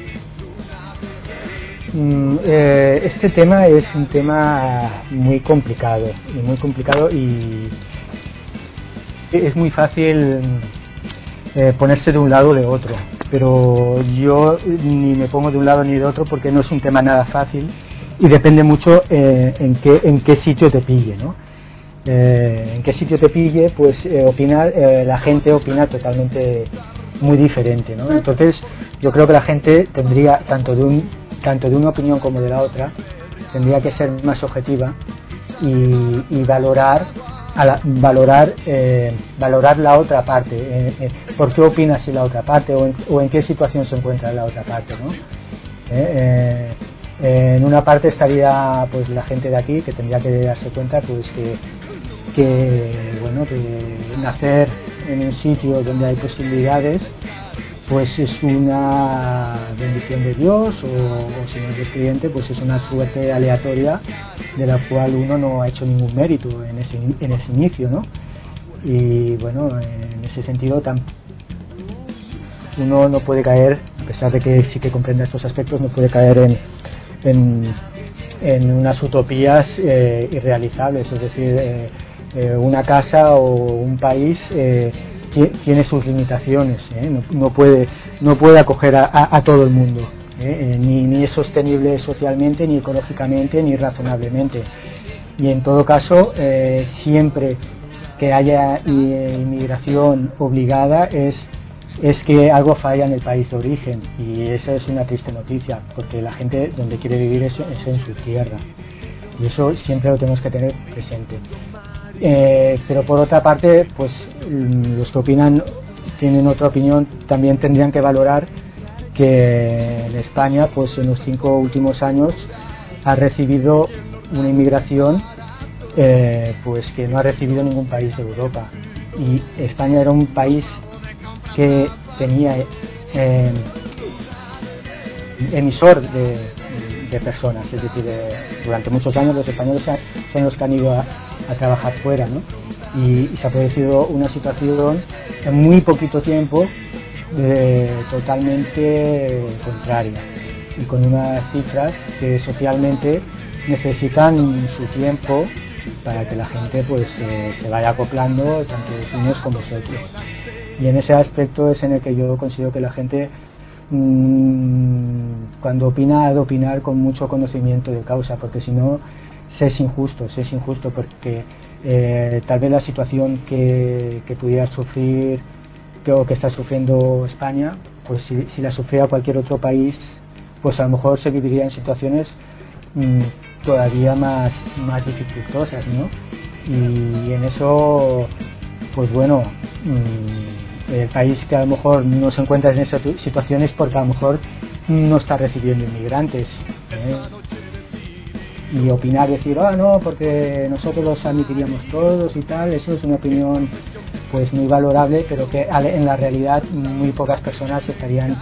[SPEAKER 4] Este tema es un tema muy complicado y es muy fácil ponerse de un lado o de otro, pero yo ni me pongo de un lado ni de otro porque no es un tema nada fácil y depende mucho en qué sitio te pille, ¿no? En qué sitio te pille, pues la gente opina totalmente muy diferente, ¿no? Entonces yo creo que la gente tendría, tanto de una opinión como de la otra, tendría que ser más objetiva y valorar la otra parte, por qué opina así la otra parte o en qué situación se encuentra la otra parte, ¿no? En una parte estaría pues la gente de aquí, que tendría que darse cuenta pues que nacer en un sitio donde hay posibilidades pues es una bendición de Dios, o si no es descreyente, pues es una suerte aleatoria de la cual uno no ha hecho ningún mérito en ese inicio, ¿no? Y bueno, en ese sentido uno no puede caer, a pesar de que sí que comprenda estos aspectos, no puede caer en unas utopías irrealizables, es decir, una casa o un país tiene sus limitaciones, no puede acoger a todo el mundo, ni es sostenible socialmente, ni ecológicamente, ni razonablemente. Y en todo caso, siempre que haya inmigración obligada es que algo falla en el país de origen, y eso es una triste noticia, porque la gente donde quiere vivir es en su tierra, y eso siempre lo tenemos que tener presente. Pero por otra parte, pues los que opinan tienen otra opinión, también tendrían que valorar que en España, pues en los 5 últimos años ha recibido una inmigración pues que no ha recibido ningún país de Europa, y España era un país que tenía emisor de personas, es decir, durante muchos años los españoles son los que han ido a trabajar fuera, ¿no? Y se ha producido una situación en muy poquito tiempo totalmente contraria, y con unas cifras que socialmente necesitan su tiempo para que la gente pues se vaya acoplando, tanto los unos como los otros. Y en ese aspecto es en el que yo considero que la gente cuando opina ha de opinar con mucho conocimiento de causa, porque si no se es injusto porque tal vez la situación que pudiera sufrir o que está sufriendo España, pues si la sufriera cualquier otro país, pues a lo mejor se viviría en situaciones todavía más dificultosas, ¿no? Y en eso, pues bueno, el país que a lo mejor no se encuentra en esas situaciones porque a lo mejor no está recibiendo inmigrantes, y opinar, decir, no, porque nosotros los admitiríamos todos y tal, eso es una opinión pues muy valorable, pero que en la realidad muy pocas personas estarían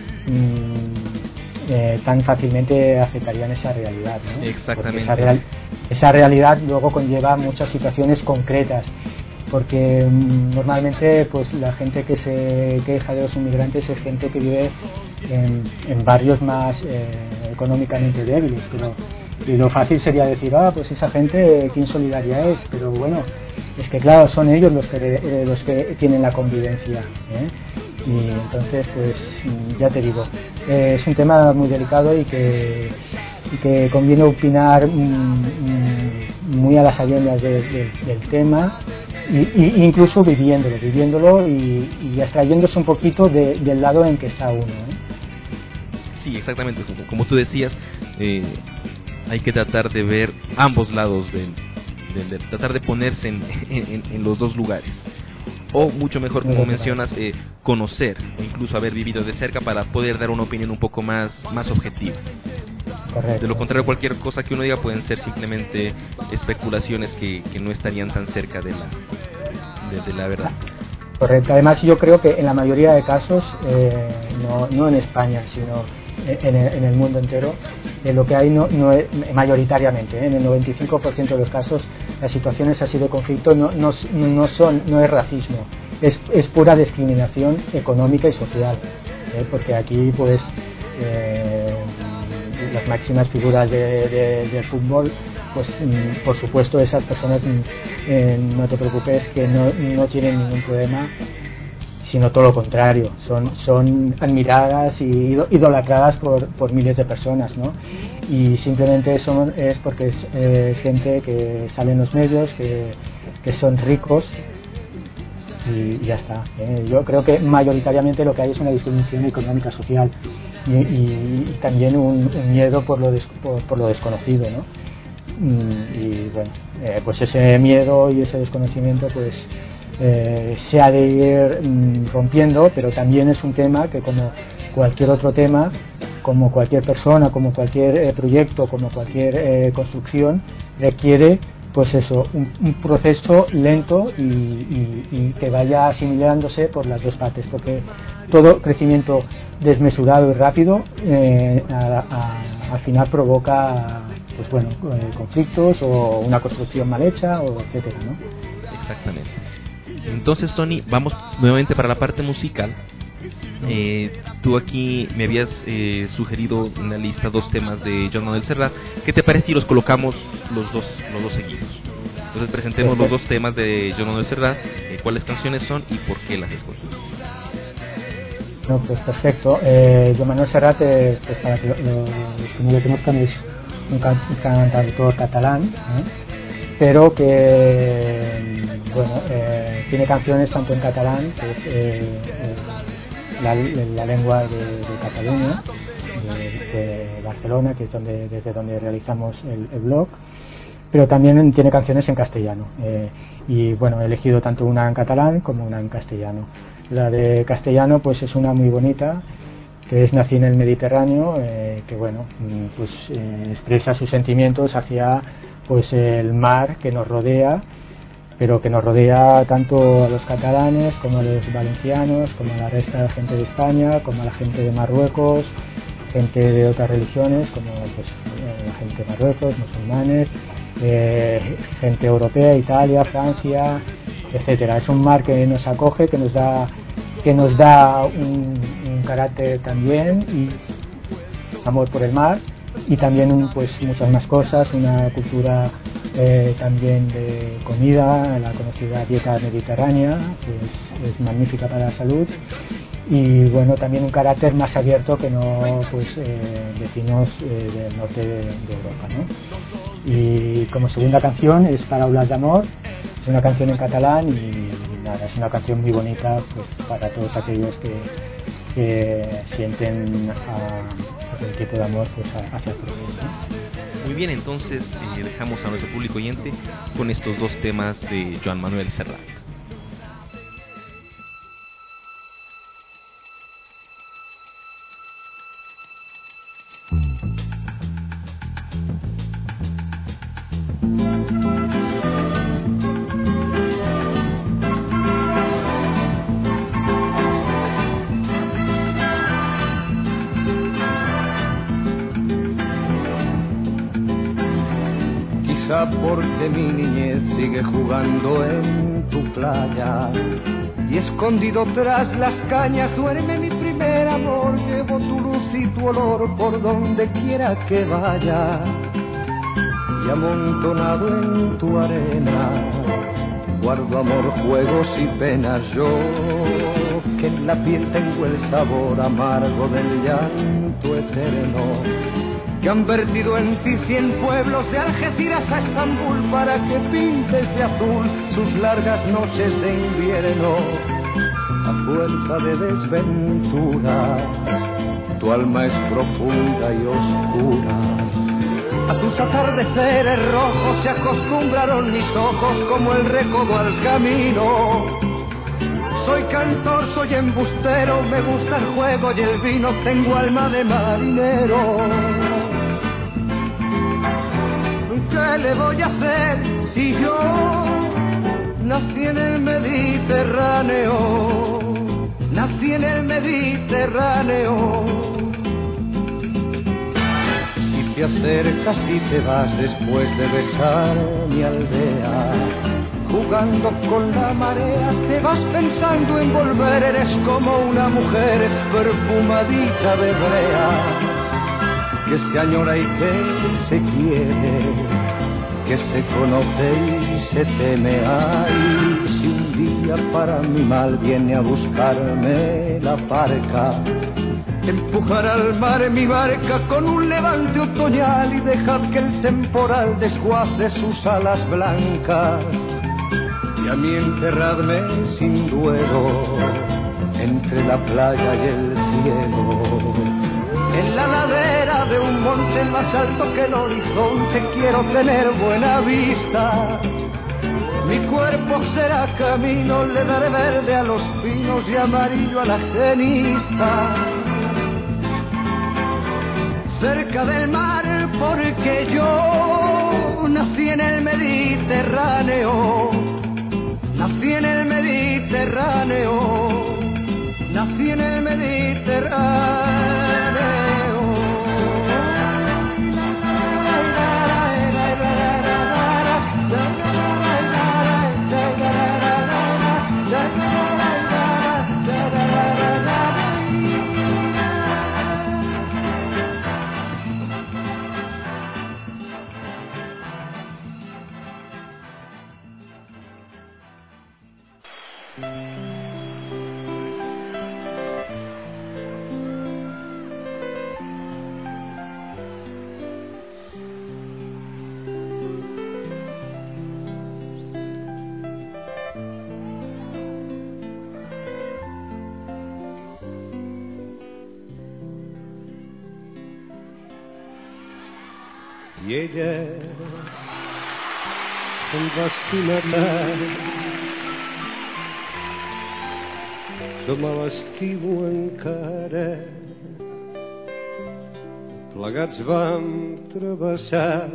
[SPEAKER 4] tan fácilmente aceptarían esa realidad, ¿no?
[SPEAKER 3] Exactamente.
[SPEAKER 4] Esa realidad luego conlleva muchas situaciones concretas, porque normalmente pues la gente que se queja de los inmigrantes es gente que vive en barrios más económicamente débiles, pero y lo fácil sería decir, pues esa gente qué insolidaria es, pero bueno, es que claro, son ellos los que tienen la convivencia, y entonces pues ya te digo, es un tema muy delicado y que conviene opinar muy a las sabiendas del tema, y incluso viviéndolo y abstrayéndose un poquito del lado en que está uno.
[SPEAKER 3] Sí, exactamente, como tú decías, hay que tratar de ver ambos lados, de tratar de ponerse en los dos lugares, o mucho mejor, como mencionas, conocer o incluso haber vivido de cerca para poder dar una opinión un poco más objetiva.
[SPEAKER 4] Correcto.
[SPEAKER 3] De lo contrario, cualquier cosa que uno diga pueden ser simplemente especulaciones que no estarían tan cerca de la verdad.
[SPEAKER 4] Correcto. Además, yo creo que en la mayoría de casos, no en España, sino en el mundo entero, lo que hay no es, mayoritariamente, en el 95% de los casos, las situaciones así de conflicto no es racismo, es pura discriminación económica y social, porque aquí pues las máximas figuras del fútbol, pues por supuesto esas personas, no te preocupes, que no tienen ningún problema, sino todo lo contrario, son admiradas y idolatradas por miles de personas, ¿no? Y simplemente eso es porque es gente que sale en los medios, que son ricos, y ya está. Yo creo que mayoritariamente lo que hay es una discriminación económica, social, y también un miedo por lo desconocido, ¿no? Y bueno, pues ese miedo y ese desconocimiento pues se ha de ir rompiendo, pero también es un tema que, como cualquier otro tema, como cualquier persona, como cualquier proyecto, como cualquier construcción, requiere pues eso, un proceso lento y que vaya asimilándose por las dos partes, porque todo crecimiento desmesurado y rápido al final provoca pues bueno, conflictos o una construcción mal hecha, o etcétera, ¿no?
[SPEAKER 3] Exactamente. Entonces, Tony, vamos nuevamente para la parte musical. Tú aquí me habías sugerido en la lista 2 temas de Joan Manuel Serrat. ¿Qué te parece si los colocamos los dos seguidos? Entonces presentemos los 2 temas de Joan Manuel Serrat, cuáles canciones son y por qué las escogimos.
[SPEAKER 4] No, pues perfecto. Joan Manuel Serrat, pues para que los que no lo conozcan, es un cantautor catalán, pero que bueno, tiene canciones tanto en catalán, que es la lengua de Cataluña, de Barcelona, que es desde donde realizamos el blog, pero también tiene canciones en castellano, y bueno, he elegido tanto una en catalán como una en castellano. La de castellano pues es una muy bonita, que es Nací en el Mediterráneo, que bueno, pues expresa sus sentimientos hacia pues el mar que nos rodea, pero que nos rodea tanto a los catalanes como a los valencianos, como a la resta de la gente de España, como a la gente de Marruecos, gente de otras religiones, como pues la gente de Marruecos, musulmanes, gente europea, Italia, Francia, etcétera. Es un mar que nos acoge, que nos da un carácter también, y amor por el mar, y también pues muchas más cosas, una cultura también de comida, la conocida dieta mediterránea, que es magnífica para la salud, y bueno, también un carácter más abierto que no pues vecinos del norte de Europa, ¿no? Y como segunda canción es Paraules d'amor, es una canción en catalán, y nada, es una canción muy bonita pues para todos aquellos que sienten el tipo de amor pues hacia el prójimo, ¿no?
[SPEAKER 3] Muy bien, entonces dejamos a nuestro público oyente con estos 2 temas de Joan Manuel Serrat.
[SPEAKER 2] risa porque mi niñez sigue jugando en tu playa. Y escondido tras las cañas duerme mi primer amor. Llevo tu luz y tu olor por donde quiera que vaya. Y amontonado en tu arena guardo amor, juegos y penas. Yo que en la piel tengo el sabor amargo del llanto eterno, que han vertido en ti 100 pueblos de Algeciras a Estambul para que pintes de azul sus largas noches de invierno. A fuerza de desventuras tu alma es profunda y oscura. A tus atardeceres rojos se acostumbraron mis ojos como el recodo al camino. Soy cantor, soy embustero, me gusta el juego y el vino, tengo alma de marinero. ¿Qué le voy a hacer si yo nací en el Mediterráneo? Nací en el Mediterráneo. Te acercas y te vas después de besar mi aldea. Jugando con la marea te vas pensando en volver. Eres como una mujer perfumadita de brea, que se añora y que se quiere, que se conoce y se teme. Ay, si un día para mi mal viene a buscarme la barca, empujar al mar mi barca con un levante otoñal y dejad que el temporal desguace sus alas blancas. Y a mí enterradme sin duelo entre la playa y el cielo. En la ladera de un monte más alto que el horizonte quiero tener buena vista. Mi cuerpo será camino, le daré verde a los pinos y amarillo a la genista. Cerca del mar porque yo nací en el Mediterráneo. Nací en el Mediterráneo. Nací en el Mediterráneo.
[SPEAKER 5] I ella em va estimar tant, jo me l'estimo encara. Plegats vam travessar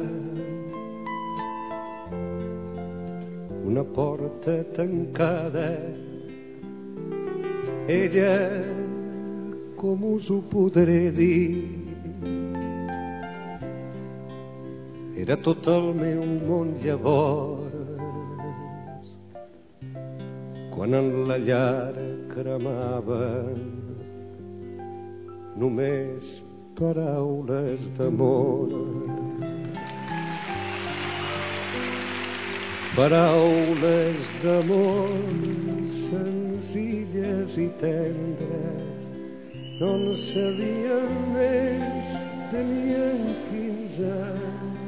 [SPEAKER 5] una porta tancada. Ella, com us ho podré dir, era tot el meu món llavors, quan en la llar cremaven només paraules d'amor. Paraules d'amor senzilles i tendres, no en sabien més, tenien 15 anys.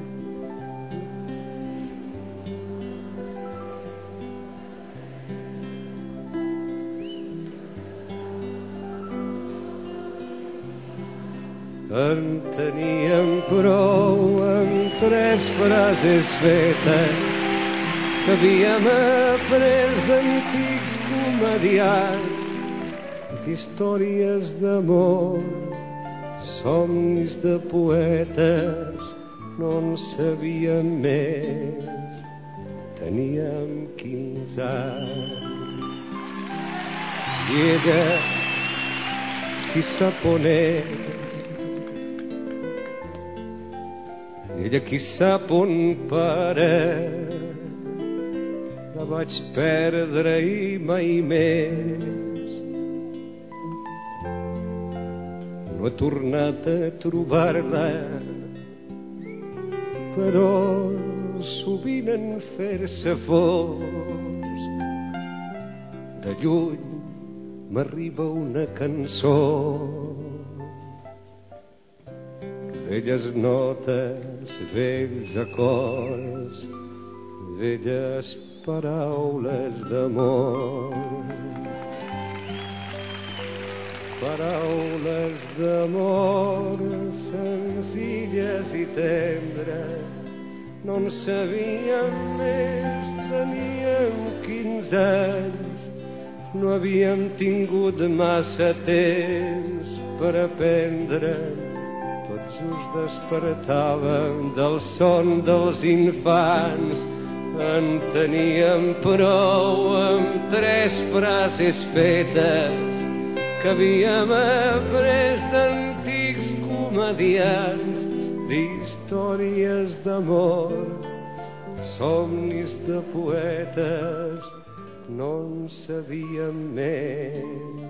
[SPEAKER 5] En teníem prou amb 3 frases fetes que havíem après d'antics comediants, d'històries d'amor, somnis de poetes, no en sabíem més, teníem 15 anys. I ella, qui sap on és, ella qui sap on para. La vaig perdre i mai més no he tornat a trobar-la, però sovint en fer-se fos de lluny m'arriba una cançó, velles notes, vells acords, velles paraules d'amor, paraules d'amor senzilles i tendres. No en sabíem més, teníem 15 anys, no havíem tingut massa temps per aprendre. Tots just despertàvem del son dels infants, en teníem prou amb 3 frases fetes que havíem après d'antics comediants, d'històries d'amor, somnis de poetes, no en sabíem més.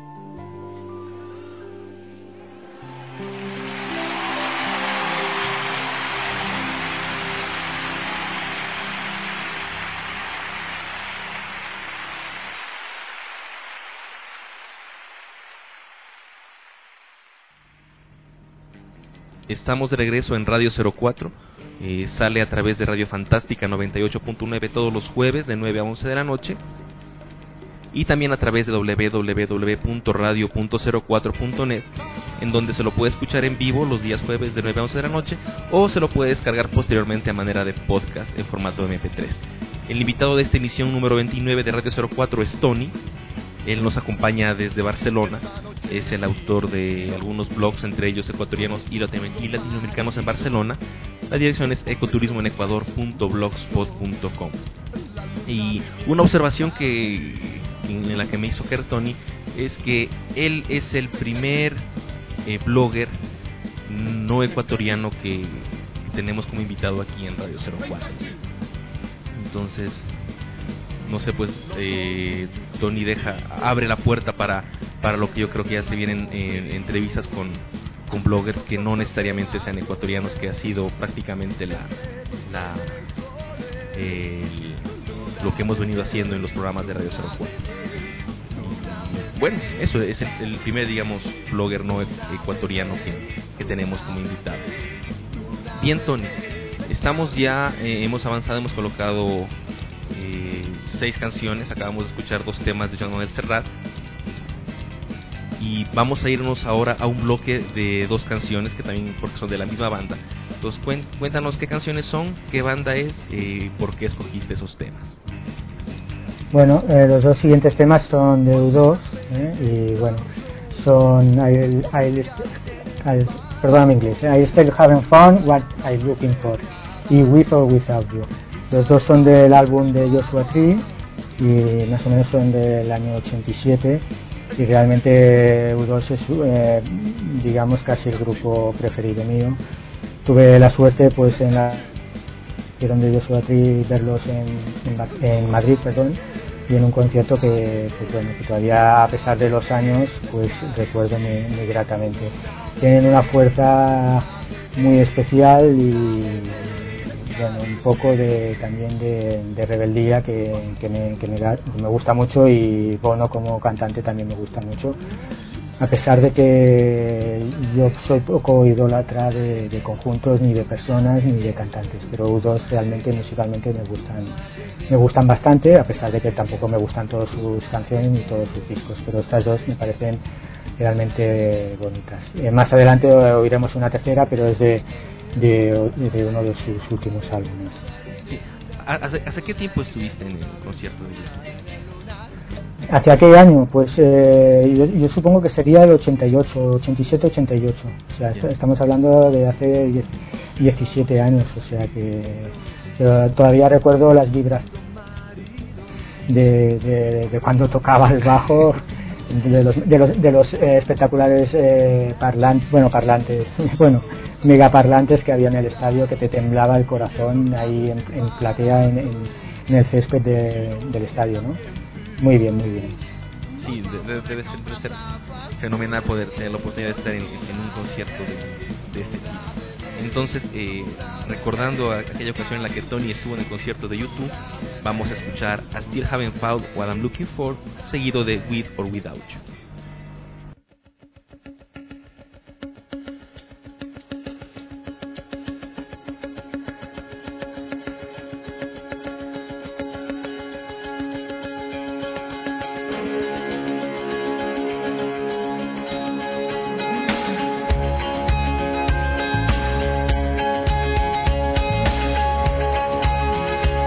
[SPEAKER 3] Estamos de regreso en Radio 04, sale a través de Radio Fantástica 98.9 todos los jueves de 9 a 11 de la noche y también a través de www.radio.04.net, en donde se lo puede escuchar en vivo los días jueves de 9 a 11 de la noche o se lo puede descargar posteriormente a manera de podcast en formato MP3. El invitado de esta emisión número 29 de Radio 04 es Tony. Él nos acompaña desde Barcelona, es el autor de algunos blogs, entre ellos ecuatorianos y latinoamericanos en Barcelona. La dirección es ecoturismoenecuador.blogspot.com. Y una observación en la que me hizo Tony es que él es el primer blogger no ecuatoriano que tenemos como invitado aquí en Radio 04. Entonces, no sé, pues Tony abre la puerta para lo que yo creo que ya se vienen entrevistas con bloggers que no necesariamente sean ecuatorianos, que ha sido prácticamente lo que hemos venido haciendo en los programas de Radio 04. Bueno, eso es el primer, digamos, blogger no ecuatoriano que tenemos como invitado. Bien, Tony, estamos ya, hemos avanzado, hemos colocado 6 canciones, acabamos de escuchar 2 temas de Joan Manuel Serrat y vamos a irnos ahora a un bloque de 2 canciones que también porque son de la misma banda. Entonces cuéntanos qué canciones son, qué banda es, por qué escogiste esos temas.
[SPEAKER 4] Bueno, los 2 siguientes temas son de U2 y bueno, son perdóname inglés, I Still Haven't Found What I'm Looking For y With or Without You. Los 2 son del álbum de Joshua Tree y más o menos son del año 87 y realmente U2 es digamos casi el grupo preferido mío. Tuve la suerte pues en la de Joshua Tree verlos en Madrid, y en un concierto que todavía a pesar de los años pues recuerdo muy gratamente. Tienen una fuerza muy especial y bueno, un poco también de rebeldía que me gusta mucho, y Bono como cantante también me gusta mucho, a pesar de que yo soy poco idólatra de conjuntos, ni de personas, ni de cantantes, pero U2 realmente musicalmente me gustan bastante, a pesar de que tampoco me gustan todas sus canciones ni todos sus discos, pero estas 2 me parecen realmente bonitas. Más adelante oiremos una tercera, pero es de uno de sus últimos álbumes.
[SPEAKER 3] Sí. ¿Hace qué tiempo estuviste en el concierto de ellos?
[SPEAKER 4] ¿Hacia qué año? Pues yo supongo que sería el 88, 87, 88. O sea, estamos hablando de hace 17 años, o sea que yo todavía recuerdo las vibras de cuando tocaba el bajo, de los espectaculares parlantes, megaparlantes que había en el estadio, que te temblaba el corazón ahí en platea en el césped del estadio, ¿no? Muy bien, muy bien.
[SPEAKER 3] Sí, debe ser fenomenal poder tener la oportunidad de estar en un concierto de este tipo. Entonces, recordando aquella ocasión en la que Tony estuvo en el concierto de U2, vamos a escuchar I Still Haven't Found What I'm Looking For, seguido de With or Without You.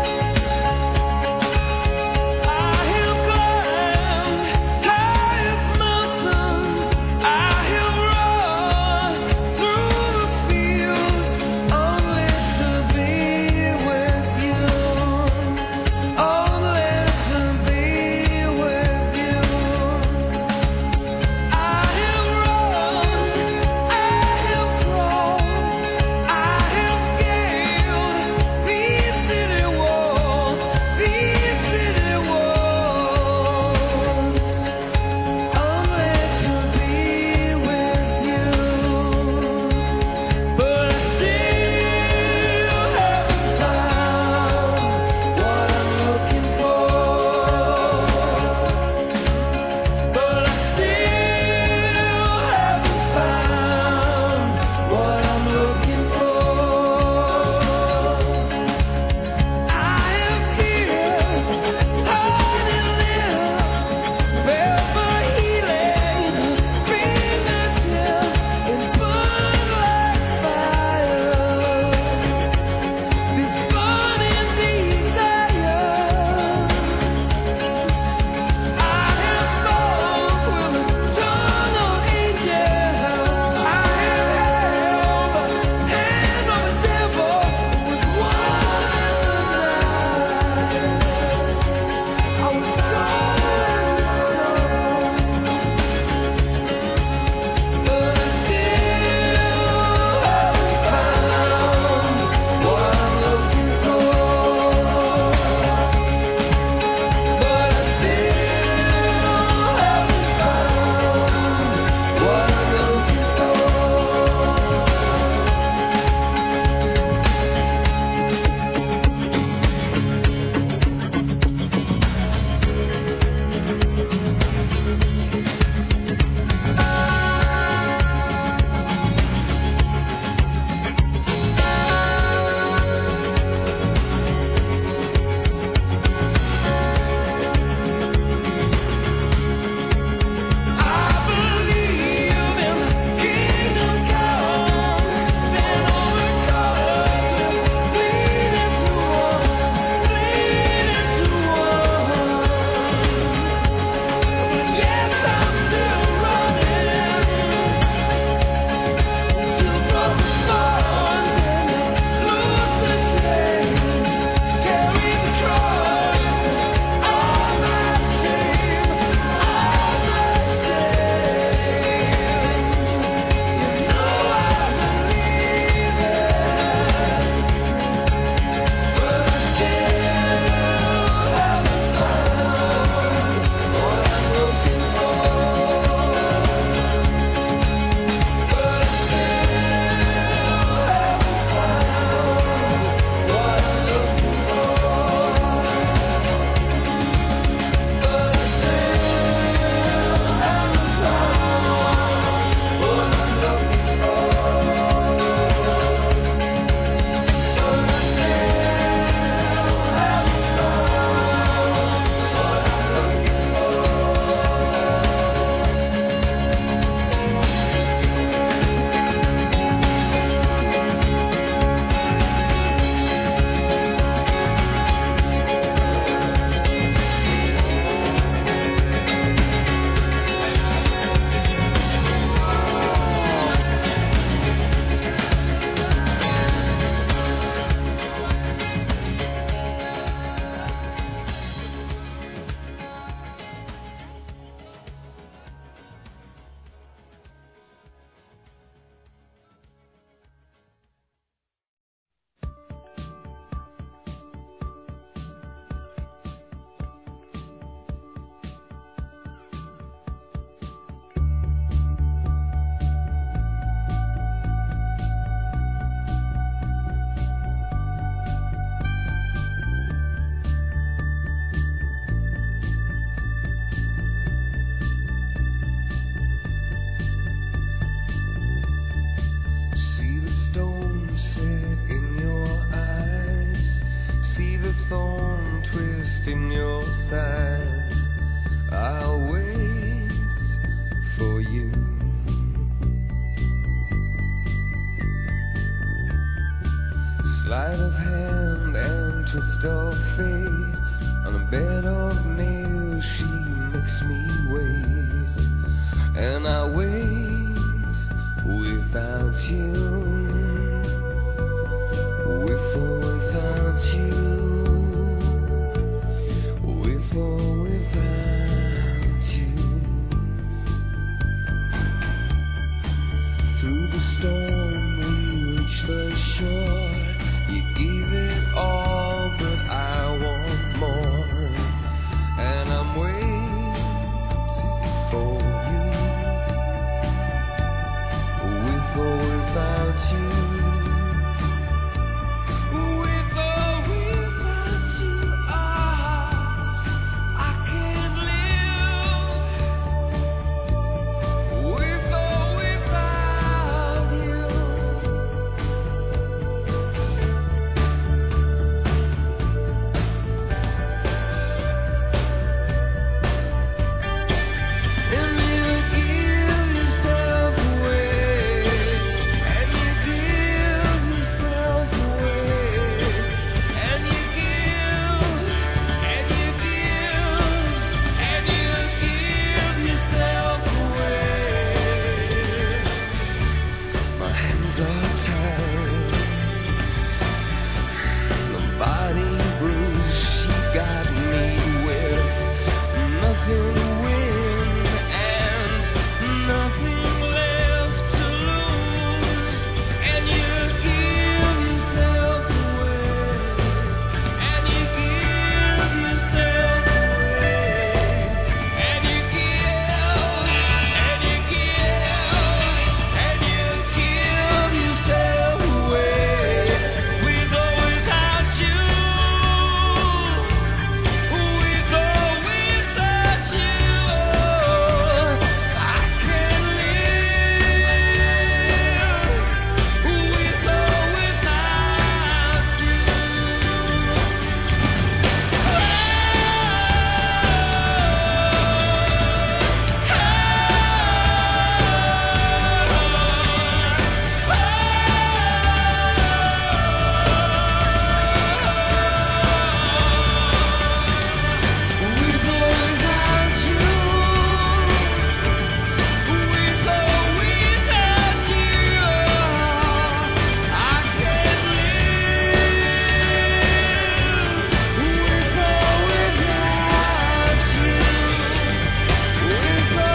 [SPEAKER 6] I have gone
[SPEAKER 5] sign, I'll wait for you. Sleight of hand and twist of fate, on a bed of nails she makes me wait, and I wait without you, with or without you, with or without you. Through the storm we reach the shore. You gave it all, but I want more, and I'm waiting for you, with or without you, with or without you. I can't live with or without you. And you give yourself away, and you give yourself away, and you give, and you give, and you give yourself away. My hands are tired, the body bruised, she got me with nothing to win and nothing left to lose. And you give yourself away, and you give yourself away, and you give, and you give, and you give yourself away, with or without you, with or without you. I can't live with or without you. With or without you, with or without you, I can't live with or without you, with or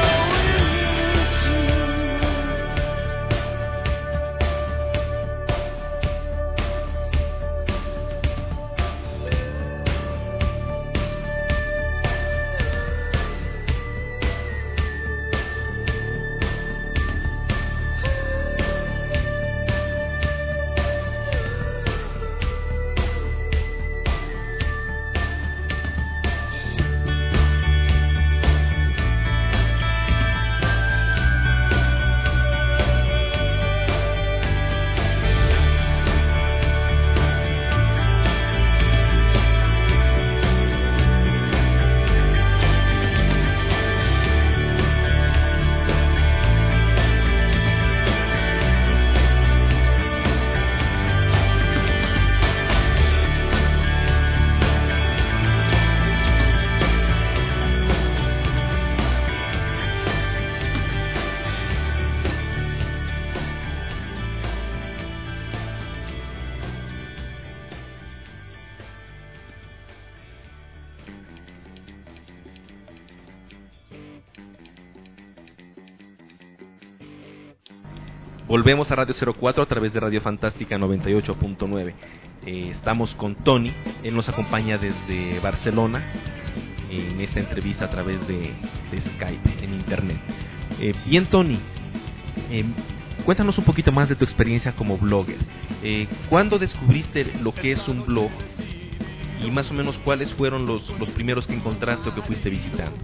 [SPEAKER 3] Volvemos a Radio 04 a través de Radio Fantástica 98.9. Estamos con Tony, él nos acompaña desde Barcelona en esta entrevista a través de Skype, en internet. Bien, Tony, cuéntanos un poquito más de tu experiencia como blogger. ¿Cuándo descubriste lo que es un blog? Y más o menos, ¿cuáles fueron los primeros que encontraste o que fuiste visitando?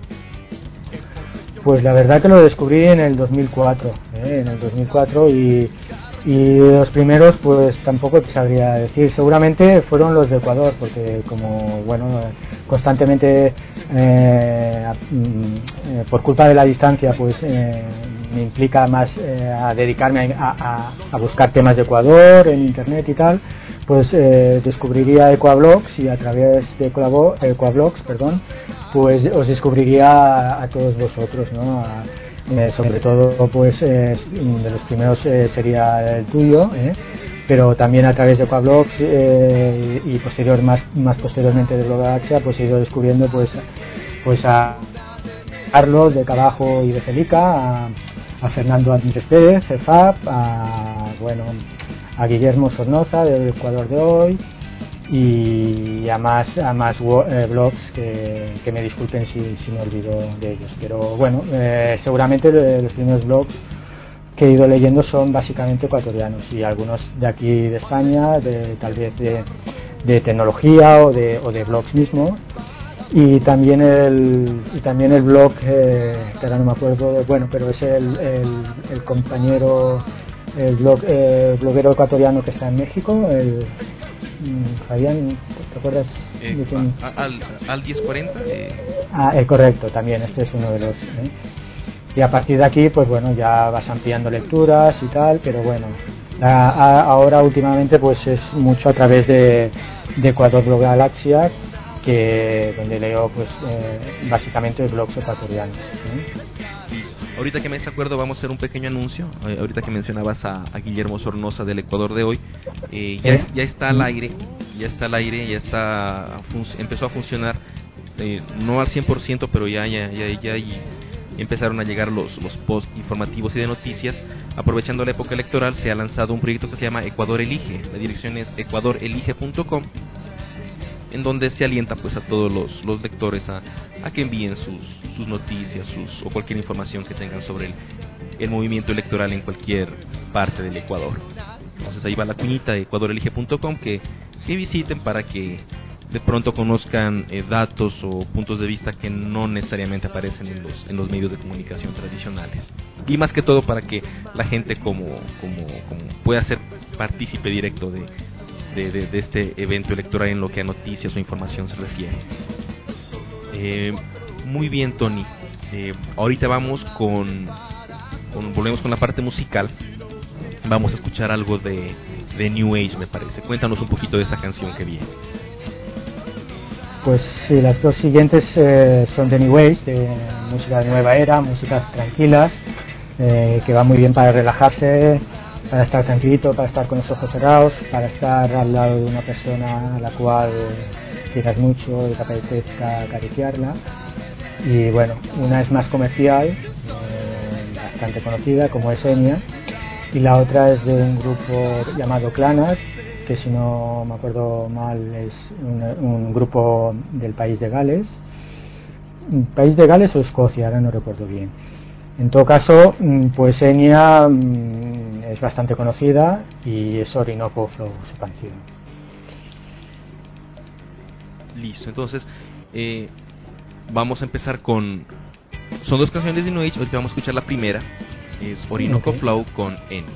[SPEAKER 4] Pues la verdad que lo descubrí en el 2004, y Y los primeros pues tampoco te sabría decir, seguramente fueron los de Ecuador, porque como bueno, constantemente por culpa de la distancia pues me implica más a dedicarme a buscar temas de Ecuador en internet y tal, pues descubriría Ecuablogs, y a través de Ecuablogs, pues os descubriría a todos vosotros, ¿no? Sobre todo pues de los primeros sería el tuyo, pero también a través de Ecuablogs y más posteriormente de Blog Galaxia, pues he ido descubriendo pues a Carlos de Cabajo y de Celica, a Fernando Andrés Pérez, CEFAP, a Guillermo Sornoza del Ecuador de hoy, y a más blogs que me disculpen si me olvido de ellos, pero bueno, seguramente los primeros blogs que he ido leyendo son básicamente ecuatorianos, y algunos de aquí de España, tal vez de tecnología o de blogs mismo, y también el blog que ahora no me acuerdo, bueno, pero es el compañero, el bloguero ecuatoriano que está en México, Fabián, ¿te acuerdas?
[SPEAKER 3] Al 1040.
[SPEAKER 4] Correcto, también este es uno de los. Y a partir de aquí, pues bueno, ya vas ampliando lecturas y tal, pero bueno, ahora últimamente pues es mucho a través de Ecuador Blog Galaxia, donde leo pues básicamente blogs ecuatorianos.
[SPEAKER 3] Ahorita que me desacuerdo, vamos a hacer un pequeño anuncio. Ahorita que mencionabas a Guillermo Sornoza del Ecuador de hoy, ya está al aire, empezó a funcionar, no al 100%, pero ya empezaron a llegar los posts informativos y de noticias. Aprovechando la época electoral, se ha lanzado un proyecto que se llama Ecuador Elige. La dirección es ecuadorelige.com, en donde se alienta pues a todos los lectores a que envíen sus noticias o cualquier información que tengan sobre el movimiento electoral en cualquier parte del Ecuador. Entonces ahí va la cuñita de ecuadorelige.com, que visiten para que de pronto conozcan datos o puntos de vista que no necesariamente aparecen en los medios de comunicación tradicionales, y más que todo para que la gente como pueda ser partícipe directo de este evento electoral en lo que a noticias o información se refiere. Muy bien, Tony. Ahorita volvemos con la parte musical. Vamos a escuchar algo de New Age, me parece. Cuéntanos un poquito de esta canción que viene.
[SPEAKER 4] Pues sí, las dos siguientes son de New Age, de música de nueva era, músicas tranquilas, que va muy bien para relajarse, para estar tranquilito, para estar con los ojos cerrados, para estar al lado de una persona a la cual quieras mucho y te apetezca acariciarla. Y bueno, una es más comercial, bastante conocida, como es Enya, y la otra es de un grupo llamado Clannad, que si no me acuerdo mal es un grupo del país de Gales o Escocia, ahora no recuerdo bien. En todo caso, pues Enya es bastante conocida y es Orinoco Flow su canción.
[SPEAKER 3] Listo, entonces vamos a empezar son dos canciones de New Age. Ahorita vamos a escuchar la primera, es Orinoco Flow con Enya.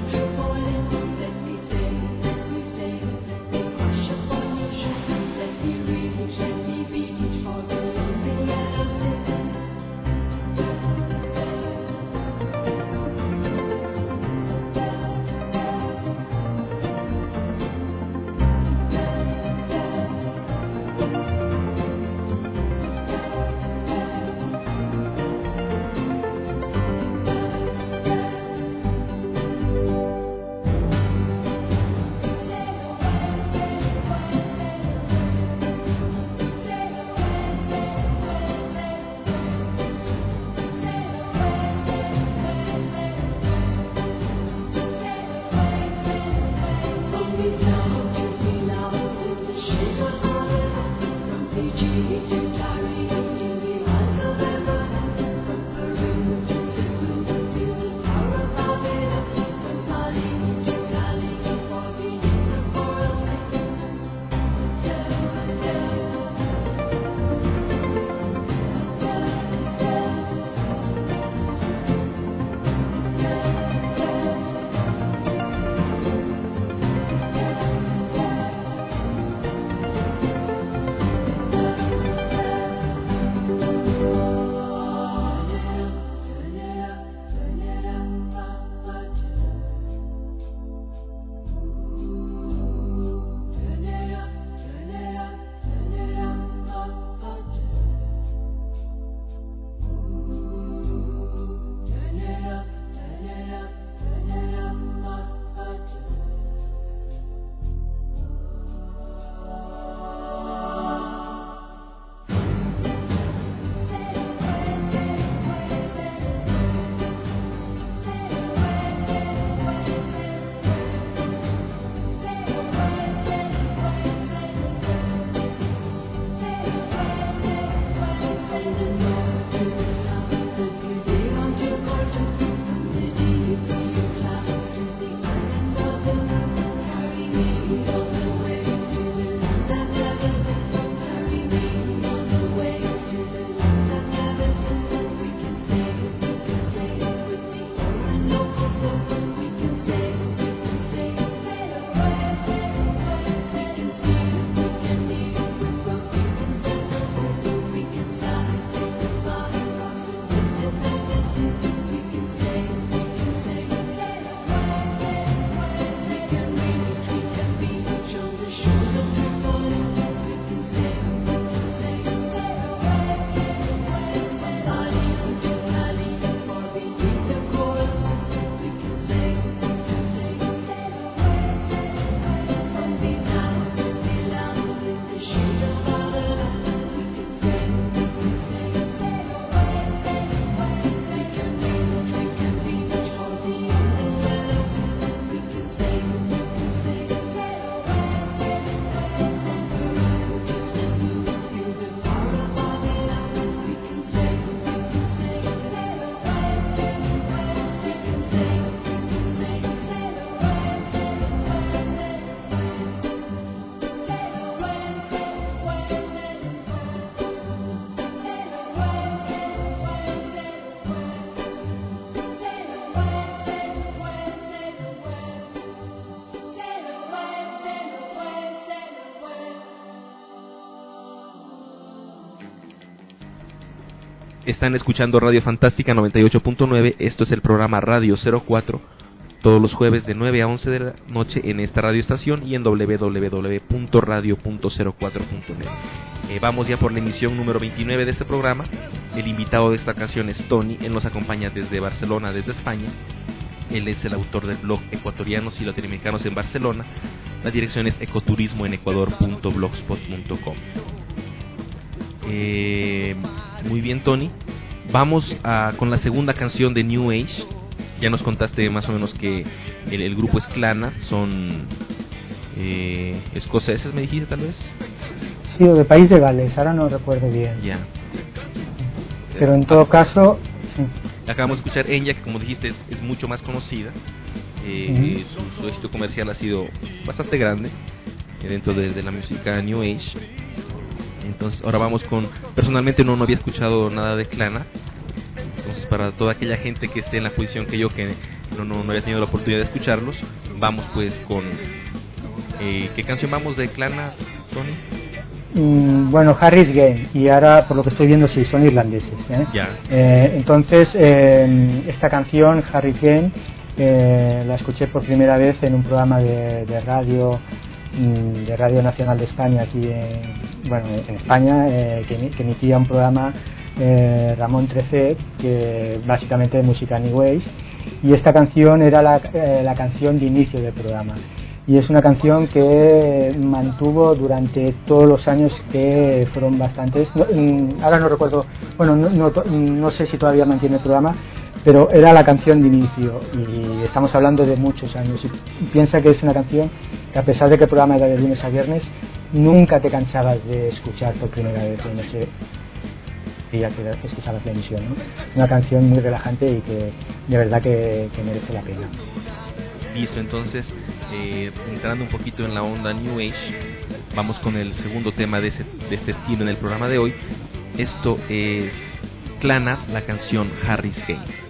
[SPEAKER 6] Let me say,
[SPEAKER 3] Están escuchando Radio Fantástica 98.9. Esto es el programa Radio 04. Todos los jueves de 9 a 11 de la noche en esta radioestación y en www.radio.04.net. Vamos ya por la emisión número 29 de este programa. El invitado de esta ocasión es Tony. Él nos acompaña desde Barcelona, desde España. Él es el autor del blog Ecuatorianos y Latinoamericanos en Barcelona. La dirección es ecoturismoenecuador.blogspot.com. Muy bien, Tony. Vamos con la segunda canción de New Age. Ya nos contaste más o menos que el grupo es Clana. Son escoceses, me dijiste, tal vez.
[SPEAKER 4] Sí, o de País de Gales, ahora no recuerdo bien.
[SPEAKER 3] Ya.
[SPEAKER 4] Pero en todo caso, sí.
[SPEAKER 3] Acabamos de escuchar Enya, que como dijiste es mucho más conocida. Su éxito comercial ha sido bastante grande dentro de la música New Age. Entonces ahora vamos con... Personalmente no había escuchado nada de Clana. Entonces para toda aquella gente que esté en la posición que yo, que no había tenido la oportunidad de escucharlos, vamos pues con... ¿qué canción vamos de Clana, Tony?
[SPEAKER 4] Bueno, Harry's Game, y ahora por lo que estoy viendo sí, son irlandeses,
[SPEAKER 3] Ya.
[SPEAKER 4] Entonces esta canción, Harry's Game, la escuché por primera vez en un programa de Radio Nacional de España aquí en España, que emitía un programa Ramón 13, que básicamente de música New Age, y esta canción era la canción de inicio del programa. Y es una canción que mantuvo durante todos los años, que fueron bastantes. Ahora no recuerdo, bueno, no sé si todavía mantiene el programa, pero era la canción de inicio y estamos hablando de muchos años. Y piensa que es una canción que, a pesar de que el programa era de lunes a viernes, nunca te cansabas de escuchar por primera vez. No sé, ya que escuchabas la emisión, ¿no? Una canción muy relajante y que de verdad que merece la pena.
[SPEAKER 3] Listo, entonces entrando un poquito en la onda New Age, vamos con el segundo tema de este estilo en el programa de hoy. Esto es Clana, la canción Harry's Game.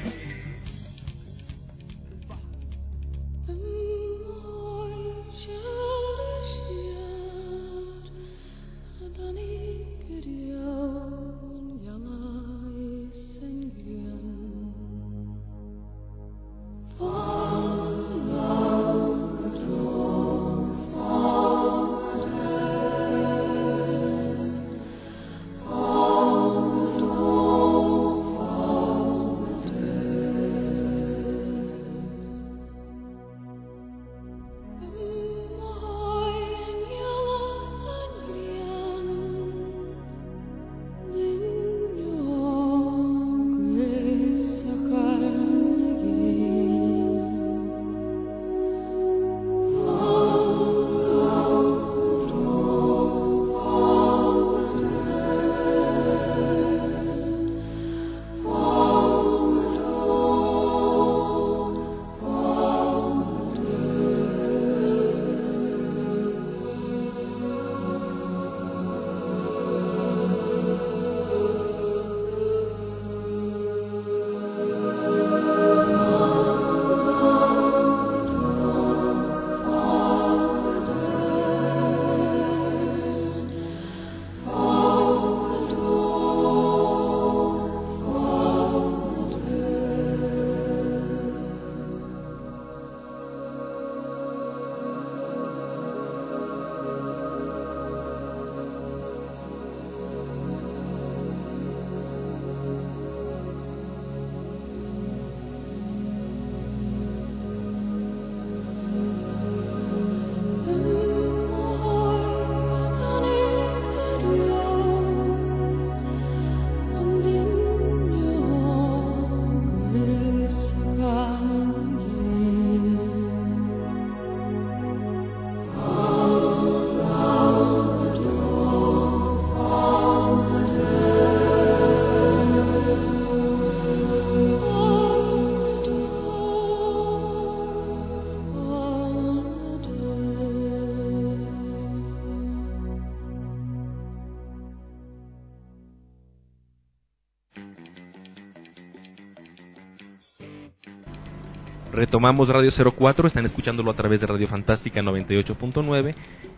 [SPEAKER 3] Retomamos Radio 04, están escuchándolo a través de Radio Fantástica 98.9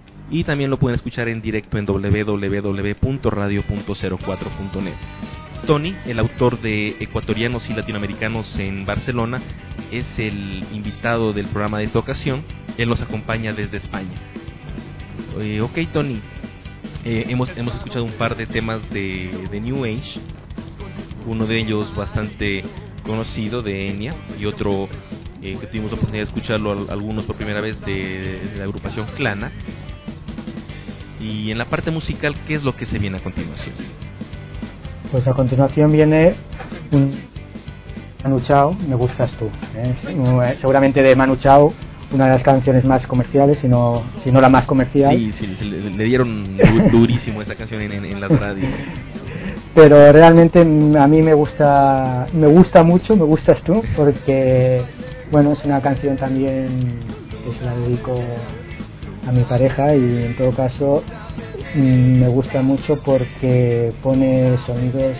[SPEAKER 3] y también lo pueden escuchar en directo en www.radio.04.net. Tony, el autor de Ecuatorianos y Latinoamericanos en Barcelona, es el invitado del programa de esta ocasión. Él nos acompaña desde España. Ok, Tony, hemos escuchado un par de temas de New Age, uno de ellos bastante conocido, de Enya, y otro que tuvimos la oportunidad de escucharlo algunos por primera vez de la agrupación Clana. Y en la parte musical, ¿qué es lo que se viene a continuación?
[SPEAKER 4] Pues a continuación viene un Manu Chao, Me Gustas Tú. Seguramente de Manu Chao, una de las canciones más comerciales, si no la más comercial.
[SPEAKER 3] Sí, le dieron durísimo esa canción en las radios.
[SPEAKER 4] Pero realmente a mí me gusta mucho, Me Gustas Tú, porque bueno, es una canción también que se la dedico a mi pareja, y en todo caso me gusta mucho porque pone sonidos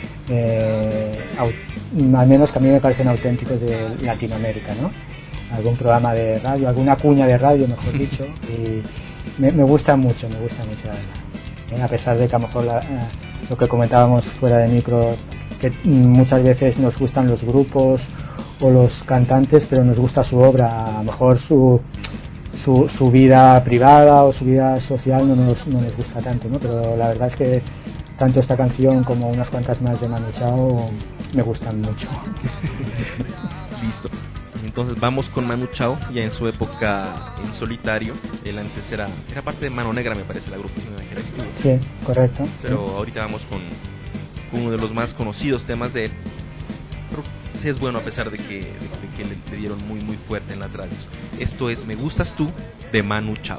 [SPEAKER 4] al menos que a mí me parecen auténticos de Latinoamérica, ¿no? Algún programa de radio, alguna cuña de radio, mejor dicho, y me gusta mucho la verdad. A pesar de que a lo mejor lo que comentábamos fuera de micro, que muchas veces nos gustan los grupos o los cantantes, pero nos gusta su obra, a lo mejor su vida privada o su vida social no nos gusta tanto, ¿no? Pero la verdad es que tanto esta canción como unas cuantas más de Manu Chao me gustan mucho.
[SPEAKER 3] Listo. Entonces vamos con Manu Chao, ya en su época en solitario. Él antes era parte de Mano Negra, me parece, la agrupación en la que estuvo.
[SPEAKER 4] Sí, correcto.
[SPEAKER 3] Pero ahorita vamos con uno de los más conocidos temas de él. Pero sí es bueno, a pesar de que le dieron muy muy fuerte en las radios. Esto es Me Gustas Tú, de Manu Chao.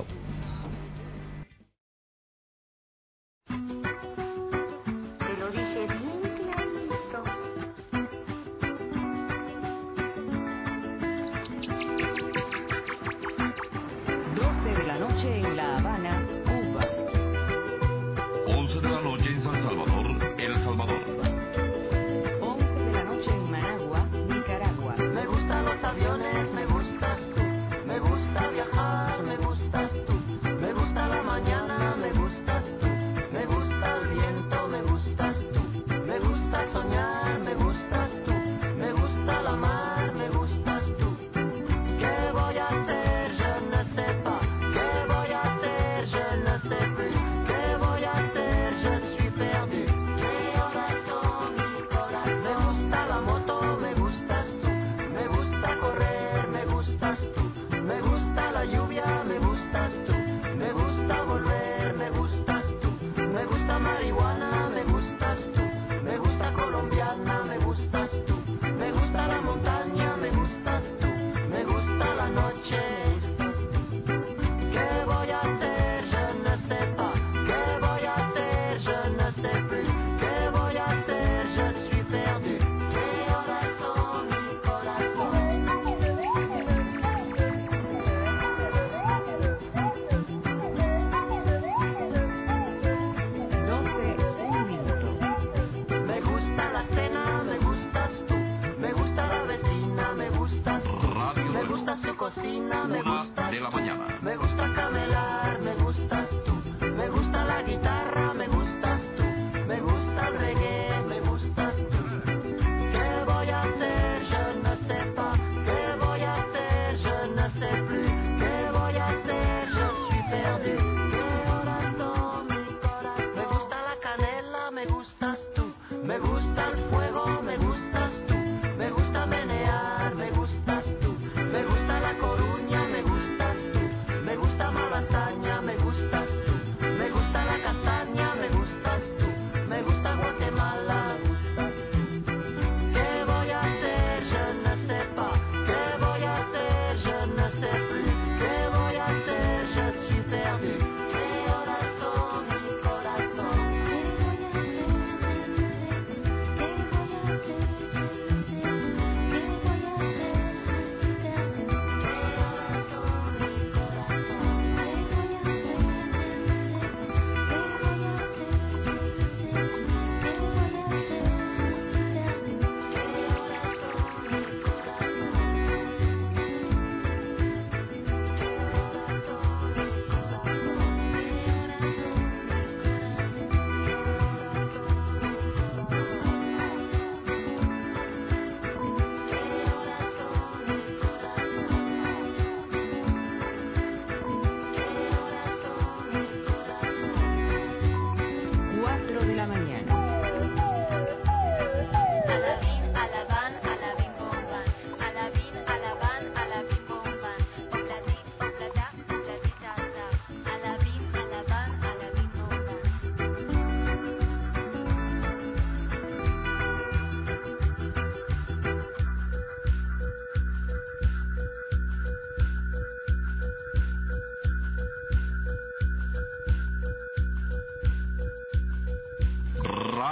[SPEAKER 6] Te lo dije bien clarito.
[SPEAKER 7] 12 de la noche en La Habana, Cuba.
[SPEAKER 8] 11 de la noche en San Salvador, El Salvador.
[SPEAKER 7] 11 de la noche en Managua, Nicaragua.
[SPEAKER 6] Me gustan los aviones, me gustas tú. Me gusta viajar, me gustas tú.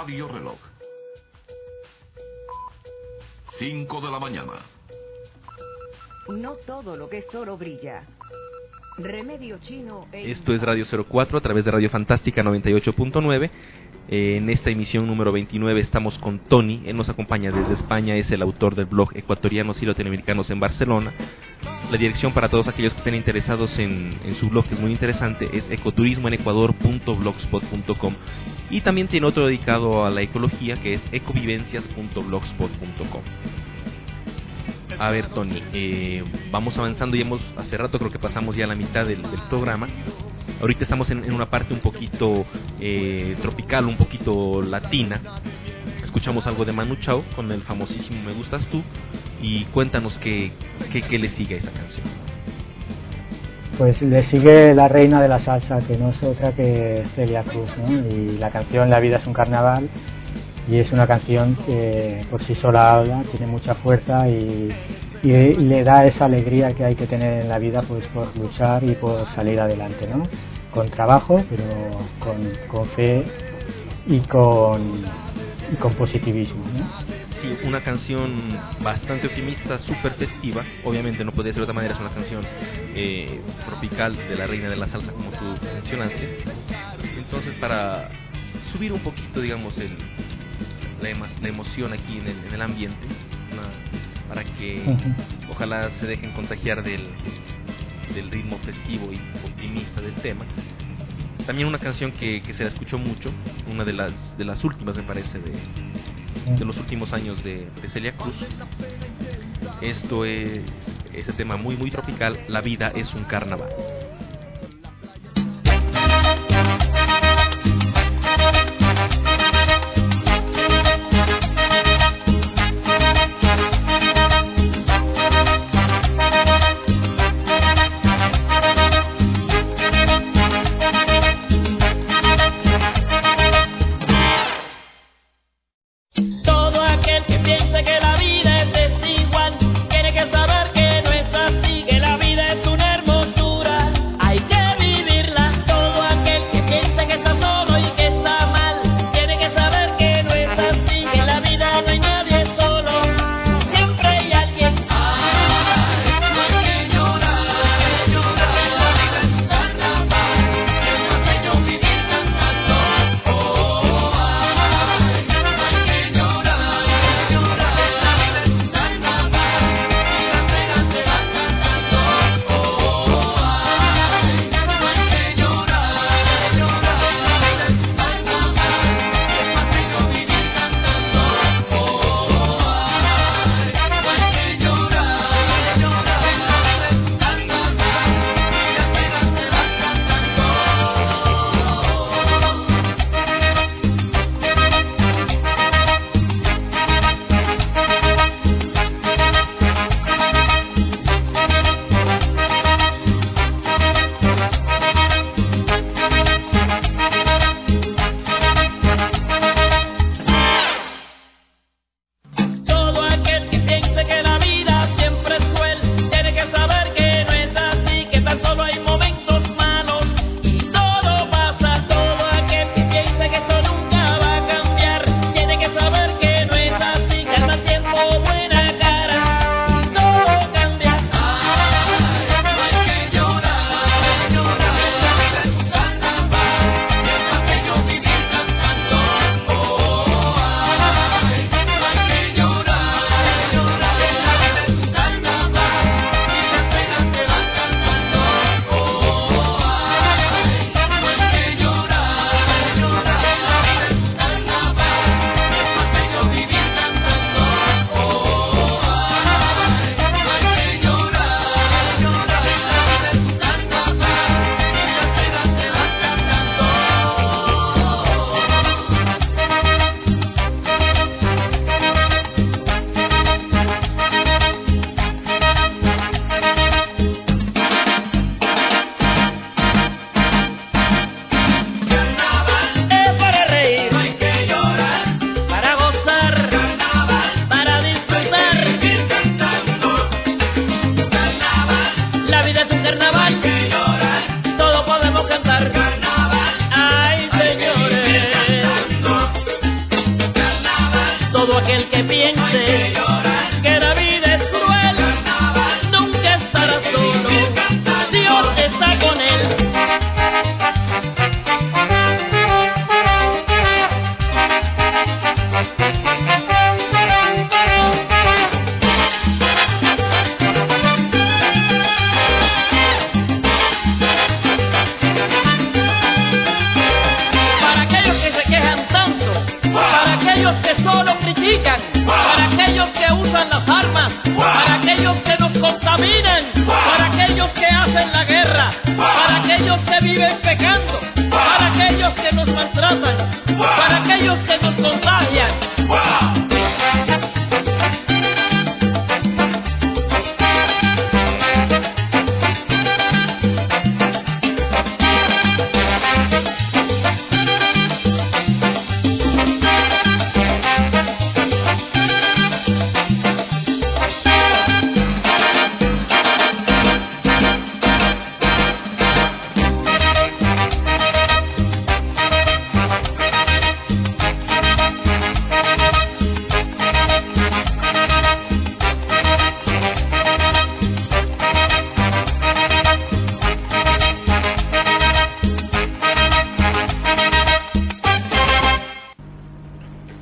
[SPEAKER 8] Radio Reloj. 5 de la mañana.
[SPEAKER 7] No todo lo que es oro brilla. Remedio chino.
[SPEAKER 3] Esto es Radio 04 a través de Radio Fantástica 98.9. En esta emisión número 29 estamos con Tony. Él nos acompaña desde España. Es el autor del blog Ecuatorianos y Latinoamericanos en Barcelona. La dirección para todos aquellos que estén interesados en su blog, que es muy interesante, es ecoturismoenecuador.blogspot.com. Y también tiene otro dedicado a la ecología, que es ecovivencias.blogspot.com. A ver, Tony, vamos avanzando y hace rato creo que pasamos ya la mitad del programa. Ahorita estamos en una parte un poquito tropical, un poquito latina. Escuchamos algo de Manu Chao con el famosísimo Me Gustas Tú. Y cuéntanos qué le sigue a esa canción.
[SPEAKER 4] Pues le sigue la reina de la salsa, que no es otra que Celia Cruz, ¿no? Y la canción La vida es un carnaval, y es una canción que por sí sola habla, tiene mucha fuerza y le da esa alegría que hay que tener en la vida, pues por luchar y por salir adelante, ¿no? Con trabajo, pero con fe y con positivismo, ¿no?
[SPEAKER 3] Sí, una canción bastante optimista, súper festiva. Obviamente no podía ser de otra manera, es una canción tropical de la reina de la salsa, como tú mencionaste. Entonces, para subir un poquito, digamos, la emoción aquí en el ambiente, para que ojalá se dejen contagiar del ritmo festivo y optimista del tema. También una canción que se la escuchó mucho, una de las últimas, me parece, de los últimos años de Celia Cruz. Esto es ese tema muy muy tropical, La vida es un carnaval.
[SPEAKER 9] Tiene que saber que no es así, que la vida es una hermosura.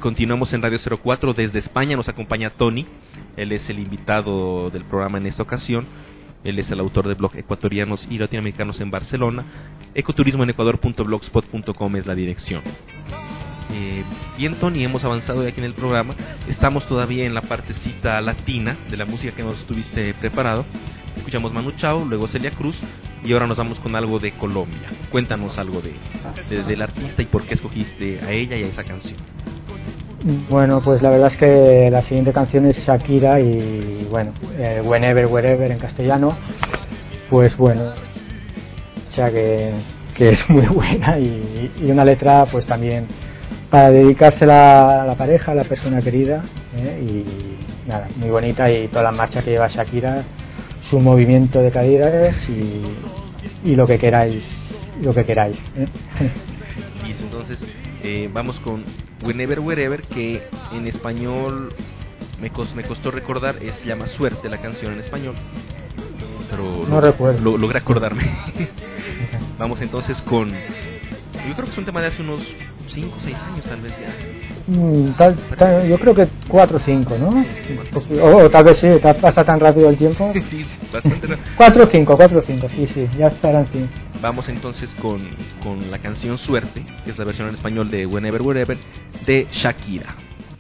[SPEAKER 3] Continuamos en Radio 04 desde España, nos acompaña Tony, él es el invitado del programa en esta ocasión, él es el autor del blog Ecuatorianos y Latinoamericanos en Barcelona, ecoturismoenecuador.blogspot.com es la dirección. Bien, Tony, hemos avanzado aquí en el programa, estamos todavía en la partecita latina de la música que nos tuviste preparado. Escuchamos Manu Chao, luego Celia Cruz y ahora nos vamos con algo de Colombia. Cuéntanos algo del artista y por qué escogiste a ella y a esa canción.
[SPEAKER 4] Bueno, pues la verdad es que la siguiente canción es Shakira y bueno, Whenever, Wherever en castellano, pues bueno, o sea que es muy buena y una letra pues también para dedicársela a la pareja, a la persona querida, y nada, muy bonita y toda la marcha que lleva Shakira, su movimiento de caderas y lo que queráis,
[SPEAKER 3] Listo, entonces vamos con Whenever Wherever, que en español me costó recordar, se llama Suerte la canción en español, pero
[SPEAKER 4] no recuerdo.
[SPEAKER 3] Logré acordarme. Vamos entonces con, yo creo que es un tema de hace unos 5 o 6 años tal vez ya.
[SPEAKER 4] Yo creo que 4 o 5, ¿no? O tal vez sí, pasa tan rápido el tiempo.
[SPEAKER 3] Sí, bastante rápido.
[SPEAKER 4] 4 o 5, sí, ya estarán, sí.
[SPEAKER 3] Vamos entonces con la canción Suerte, que es la versión en español de Whenever Wherever de Shakira.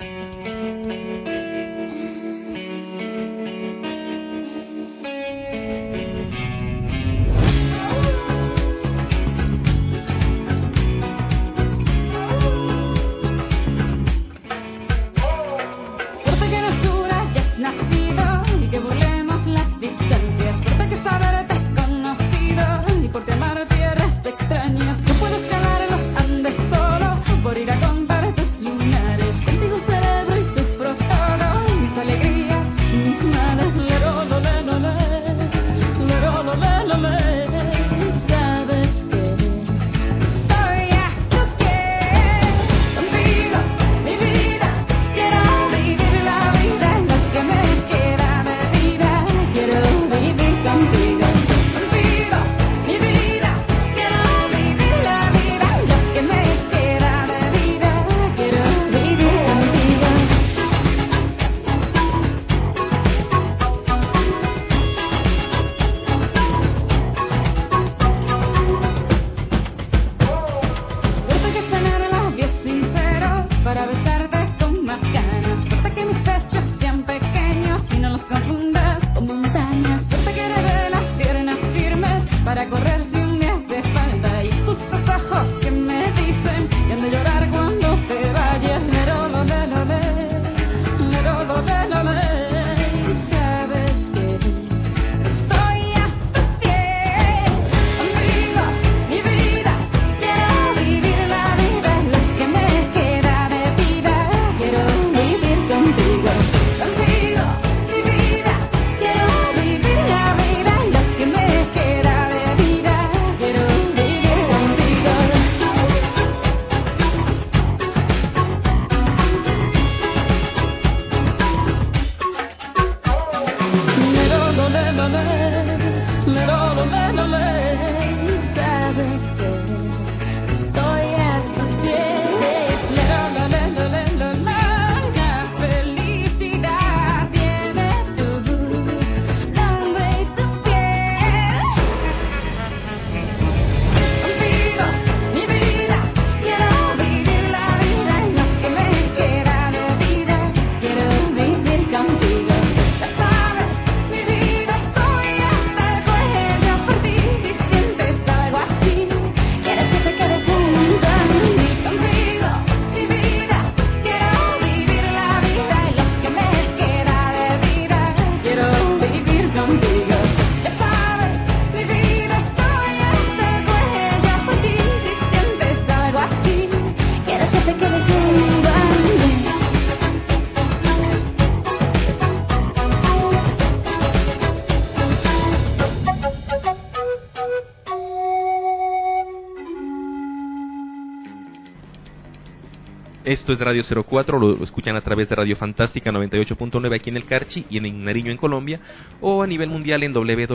[SPEAKER 3] Esto es Radio 04, lo escuchan a través de Radio Fantástica 98.9 aquí en el Carchi y en Nariño en Colombia, o a nivel mundial en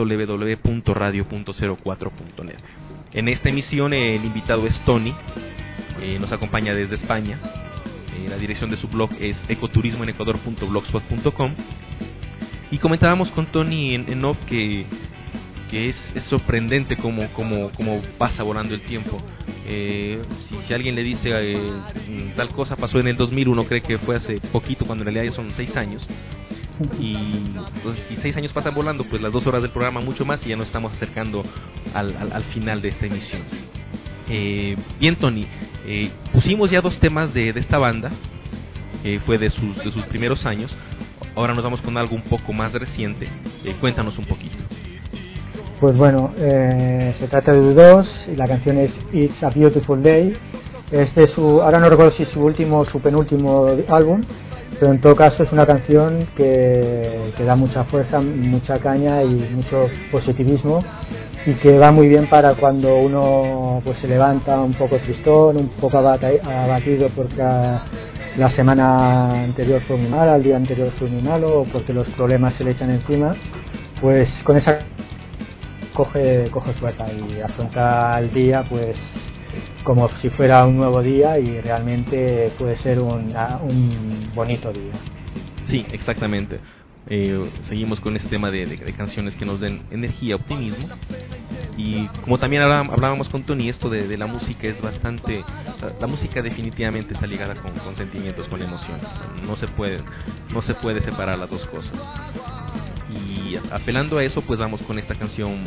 [SPEAKER 3] www.radio.04.net. En esta emisión el invitado es Tony, nos acompaña desde España. La dirección de su blog es ecoturismoenecuador.blogspot.com. Y comentábamos con Tony en off que es sorprendente cómo pasa volando el tiempo. Si alguien le dice tal cosa pasó en el 2000, uno cree que fue hace poquito, cuando en realidad ya son 6 años. Y entonces, si 6 años pasan volando, pues las 2 horas del programa mucho más, y ya nos estamos acercando al final de esta emisión. Bien, Tony, pusimos ya 2 temas de esta banda, que fue de sus primeros años. Ahora nos vamos con algo un poco más reciente. Cuéntanos un poquito.
[SPEAKER 4] Pues bueno, se trata de U2 y la canción es It's a Beautiful Day. Ahora no recuerdo si es su penúltimo álbum, pero en todo caso es una canción que da mucha fuerza, mucha caña y mucho positivismo, y que va muy bien para cuando uno pues se levanta un poco tristón, un poco abatido porque la semana anterior fue muy mala, el día anterior fue muy malo, o porque los problemas se le echan encima. Pues con esa coge fuerza y afronta el día pues como si fuera un nuevo día, y realmente puede ser un bonito día.
[SPEAKER 3] Sí, exactamente. Seguimos con este tema de canciones que nos den energía, optimismo. Y como también hablábamos con Tony, esto de la música es bastante... La música definitivamente está ligada con sentimientos, con emociones. No se puede separar las dos cosas. Y apelando a eso, pues vamos con esta canción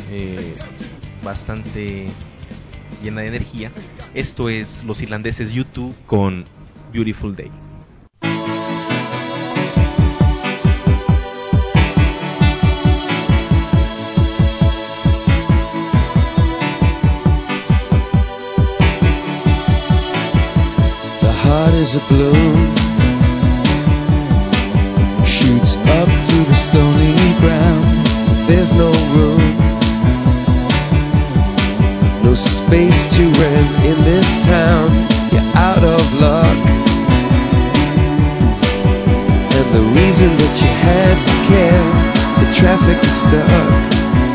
[SPEAKER 3] bastante llena de energía. Esto es los irlandeses U2 con Beautiful Day.
[SPEAKER 5] The heart is a balloon, shoots up through the stony ground. There's no room, no space to rent in this town. You're out of luck, and the reason that you had to care, the traffic is stuck,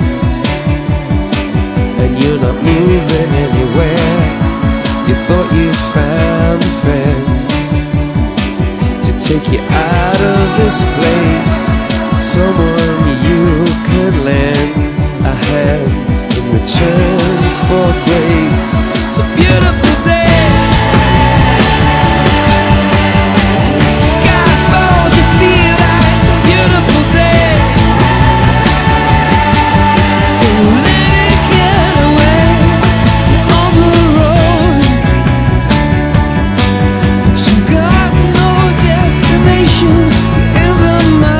[SPEAKER 5] and you're not moving anywhere. You thought you found a friend to take you out of this place, someone you could lend a hand in return for grace. It's a beautiful day. Sky falls, you feel like it's a beautiful day. So let it get away. You're on the road. You got no destination in the mind.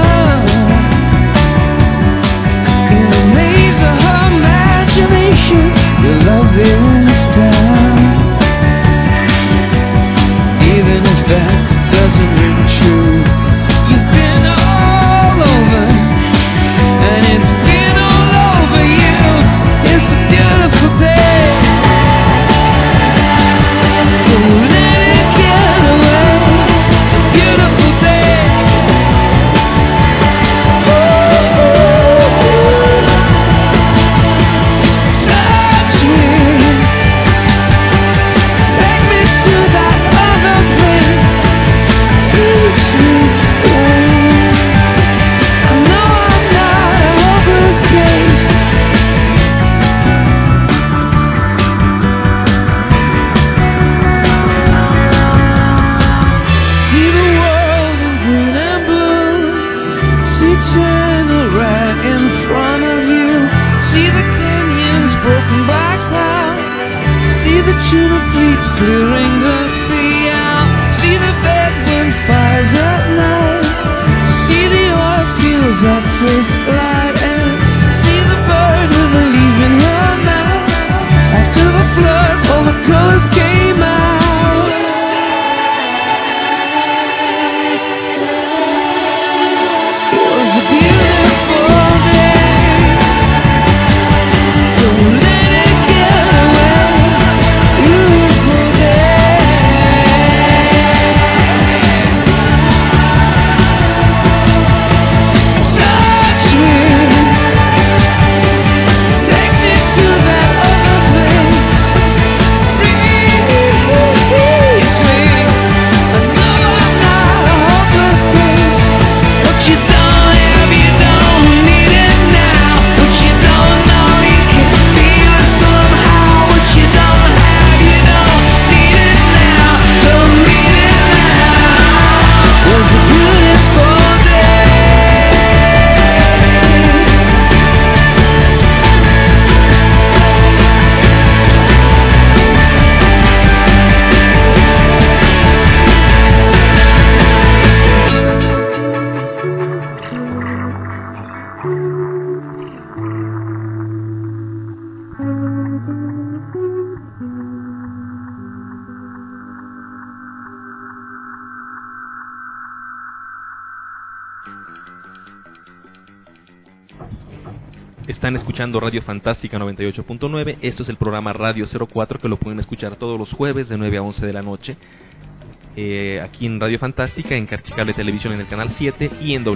[SPEAKER 3] Están escuchando Radio Fantástica 98.9. Esto es el programa Radio 04, que lo pueden escuchar todos los jueves de 9 a 11 de la noche. Aquí en Radio Fantástica, en Carchicable Televisión en el canal 7 y en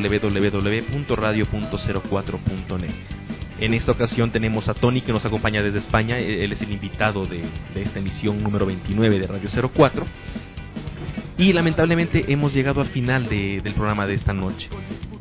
[SPEAKER 3] www.radio.04.net. En esta ocasión tenemos a Tony, que nos acompaña desde España. Él es el invitado de esta emisión número 29 de Radio 04. Y lamentablemente hemos llegado al final del programa de esta noche.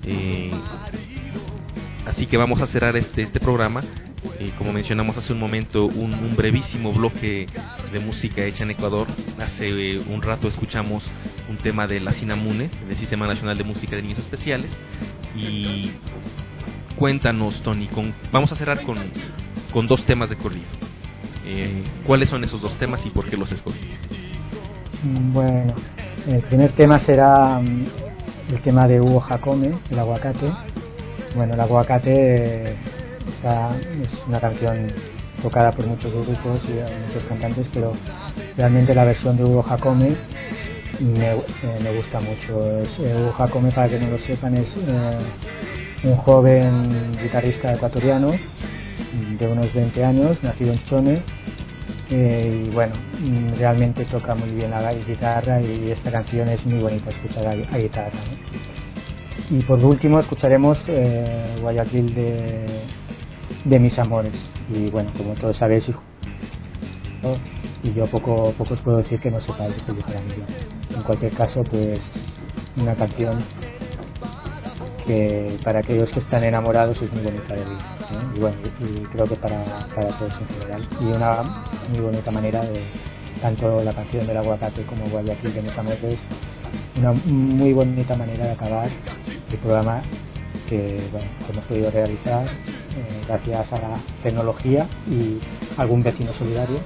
[SPEAKER 3] Así que vamos a cerrar este programa. Como mencionamos hace un momento, un brevísimo bloque de música hecha en Ecuador. Hace un rato escuchamos un tema de la Sinamune, del Sistema Nacional de Música de Niños Especiales. Y cuéntanos, Tony, vamos a cerrar con dos temas de corrido. ¿Cuáles son esos dos temas y por qué los escogiste?
[SPEAKER 4] Bueno, el primer tema será el tema de Hugo Jacome, El Aguacate. Bueno, El Aguacate es una canción tocada por muchos grupos y muchos cantantes, pero realmente la versión de Hugo Jacome me gusta mucho. Hugo Jacome, para que no lo sepan, es un joven guitarrista ecuatoriano de unos 20 años, nacido en Chone, y bueno, realmente toca muy bien la guitarra, y esta canción es muy bonita escuchar a guitarra, ¿no? Y por último escucharemos Guayaquil de mis amores. Y bueno, como todos sabéis, y yo poco os puedo decir que no sepáis de Julio Jaramillo. En cualquier caso, pues una canción que para aquellos que están enamorados es muy bonita de oír, ¿no? Y bueno, y creo que para todos en general. Y una muy bonita manera de, tanto la canción del Aguacate como Guayaquil de mis amores, una muy bonita manera de acabar el programa que hemos podido realizar gracias a la tecnología y algún vecino solidario,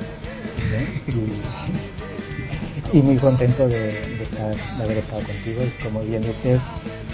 [SPEAKER 4] y muy contento de haber estado contigo. Y como bien dices,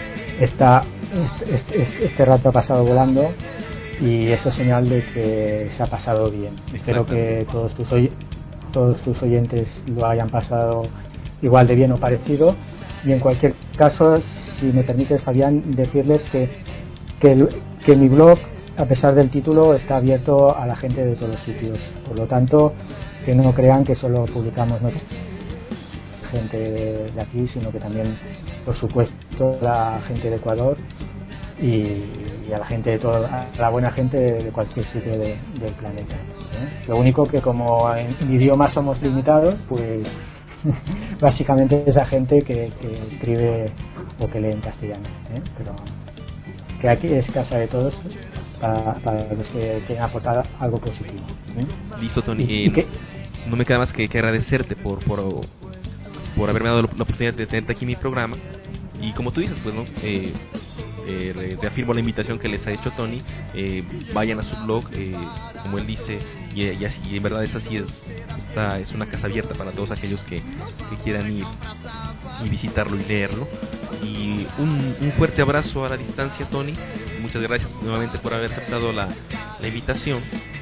[SPEAKER 4] este rato ha pasado volando, y eso es señal de que se ha pasado bien. Espero que todos tus oyentes lo hayan pasado igual de bien o parecido. Y en cualquier caso, si me permites, Fabián, decirles que mi blog, a pesar del título, está abierto a la gente de todos los sitios. Por lo tanto, que no crean que solo publicamos gente de aquí, sino que también, por supuesto, la gente de Ecuador y a la gente de a la buena gente de cualquier sitio del planeta, ¿eh? Lo único que, como en idiomas somos limitados, pues básicamente esa gente que escribe o que lee en castellano, ¿eh? Pero que aquí es casa de todos para los que quieran aportar algo positivo, ¿eh?
[SPEAKER 3] Listo, Tony. No me queda más que agradecerte por haberme dado la oportunidad de tenerte aquí en mi programa. Y como tú dices, pues no, reafirmo la invitación que les ha hecho Tony. Vayan a su blog, como él dice, y así, en verdad es así, es una casa abierta para todos aquellos que quieran ir y visitarlo y leerlo. Y un fuerte abrazo a la distancia, Tony. Muchas gracias nuevamente por haber aceptado la invitación.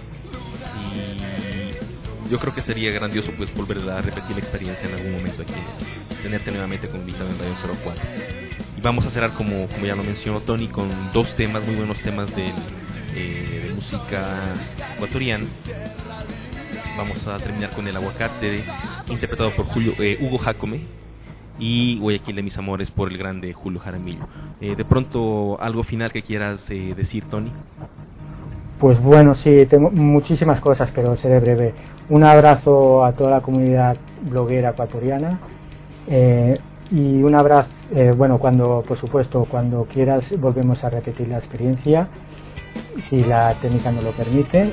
[SPEAKER 3] Y yo creo que sería grandioso pues volver a repetir la experiencia en algún momento aquí, tenerte nuevamente como invitado en Radio 04. Y vamos a cerrar, como ya lo mencionó Tony, con dos temas, muy buenos temas de música ecuatoriana. Vamos a terminar con El Aguacate, interpretado por Hugo Jacome, y Guayaquil de mis amores por el grande Julio Jaramillo. De pronto, algo final que quieras decir, Tony.
[SPEAKER 4] Pues bueno, sí, tengo muchísimas cosas, pero seré breve. Un abrazo a toda la comunidad bloguera ecuatoriana, y un abrazo, por supuesto, cuando quieras volvemos a repetir la experiencia, si la técnica nos lo permite,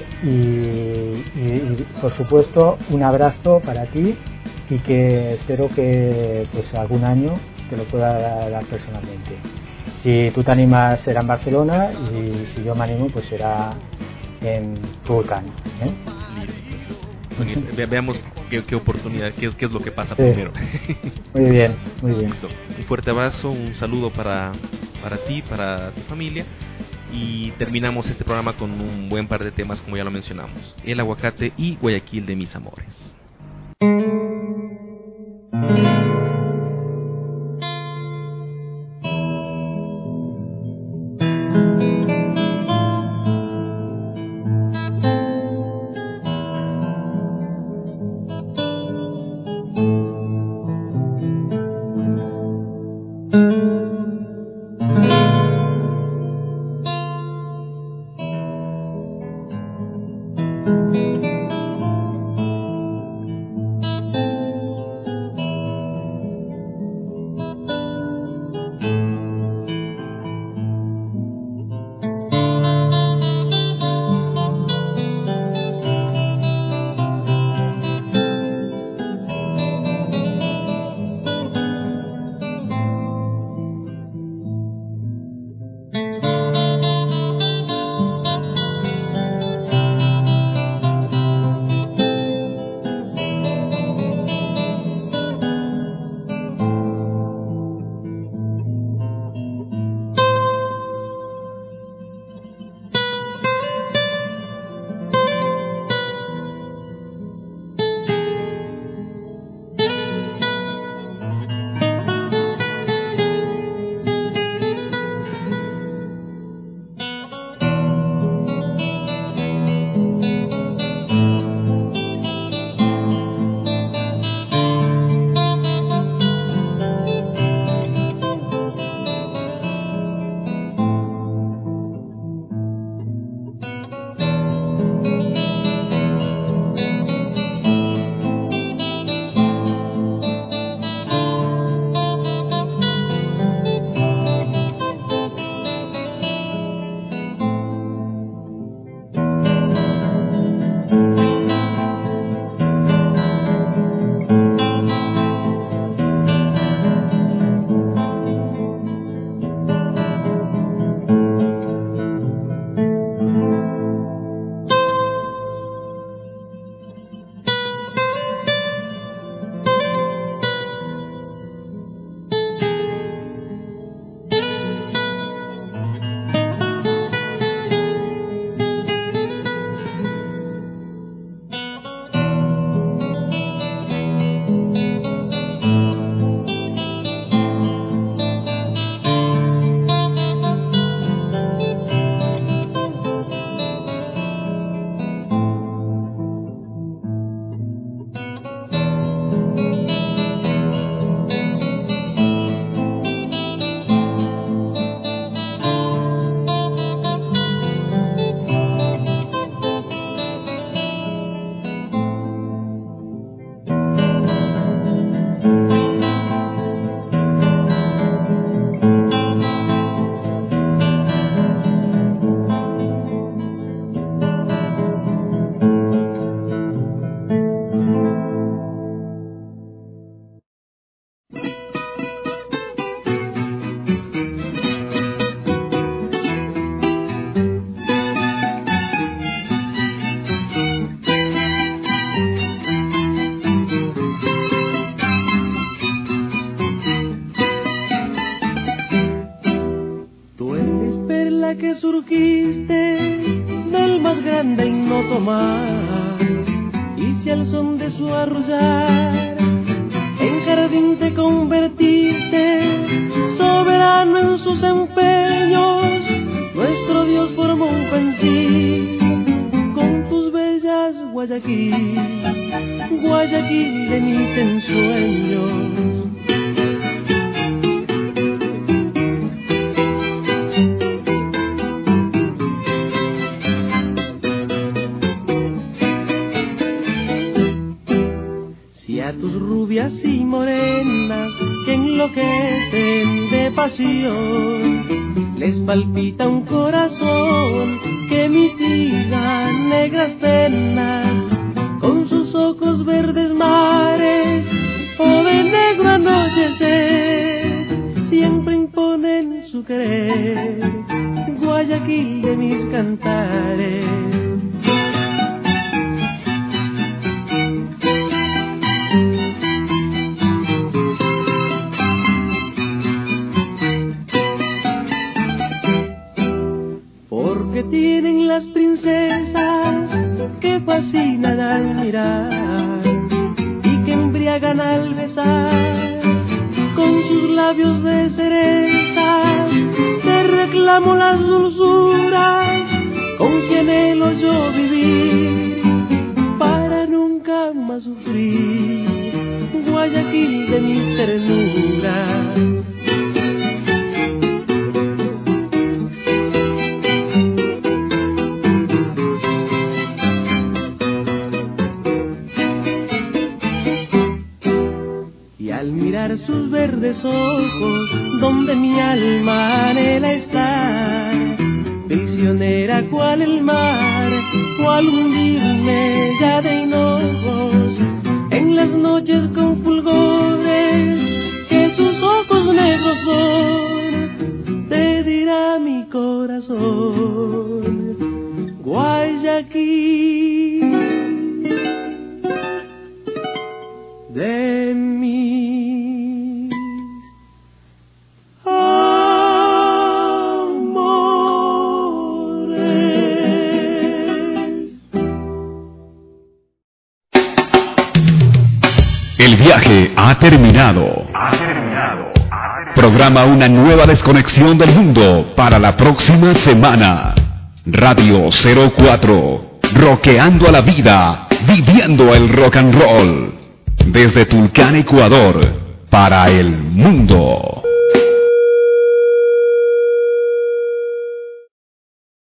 [SPEAKER 4] y por supuesto un abrazo para ti, y que espero que pues algún año te lo pueda dar personalmente. Si tú te animas, será en Barcelona, y si yo me animo, pues será en Vulcano, ¿eh?
[SPEAKER 3] Listo. Veamos qué oportunidad, qué es lo que pasa primero.
[SPEAKER 4] Muy bien.
[SPEAKER 3] Listo. Un fuerte abrazo, un saludo para ti, para tu familia, y terminamos este programa con un buen par de temas, como ya lo mencionamos: El Aguacate y Guayaquil de mis amores.
[SPEAKER 9] día que surgiste del más grande ignoto mar, y si al son de su arrullar en jardín te convertiste, soberano en sus empeños, nuestro Dios formó un pensil con tus bellas Guayaquil, Guayaquil de mis ensueños. A tus rubias y morenas que enloquecen de pasión les palpita un corazón que mitiga negras penas con sus ojos verdes mares o de negro anochecer siempre imponen su querer, Guayaquil de mis cantares. Tienen las princesas que fascinan al mirar y que embriagan al besar con sus labios de cereza. Te reclamo las dulzuras con que anhelo yo vivir para nunca más sufrir, Guayaquil de mis ternuras. Sus verdes ojos, donde mi alma anhela estar, prisionera cual el mar, cual hundirme ya de hinojos, en las noches con fulgores, que sus ojos negros son, te dirá mi corazón, Guayaquil de mí.
[SPEAKER 1] El viaje ha terminado. Programa una nueva desconexión del mundo para la próxima semana. Radio 04, rockeando a la vida, viviendo el rock and roll. Desde Tulcán, Ecuador, para el mundo.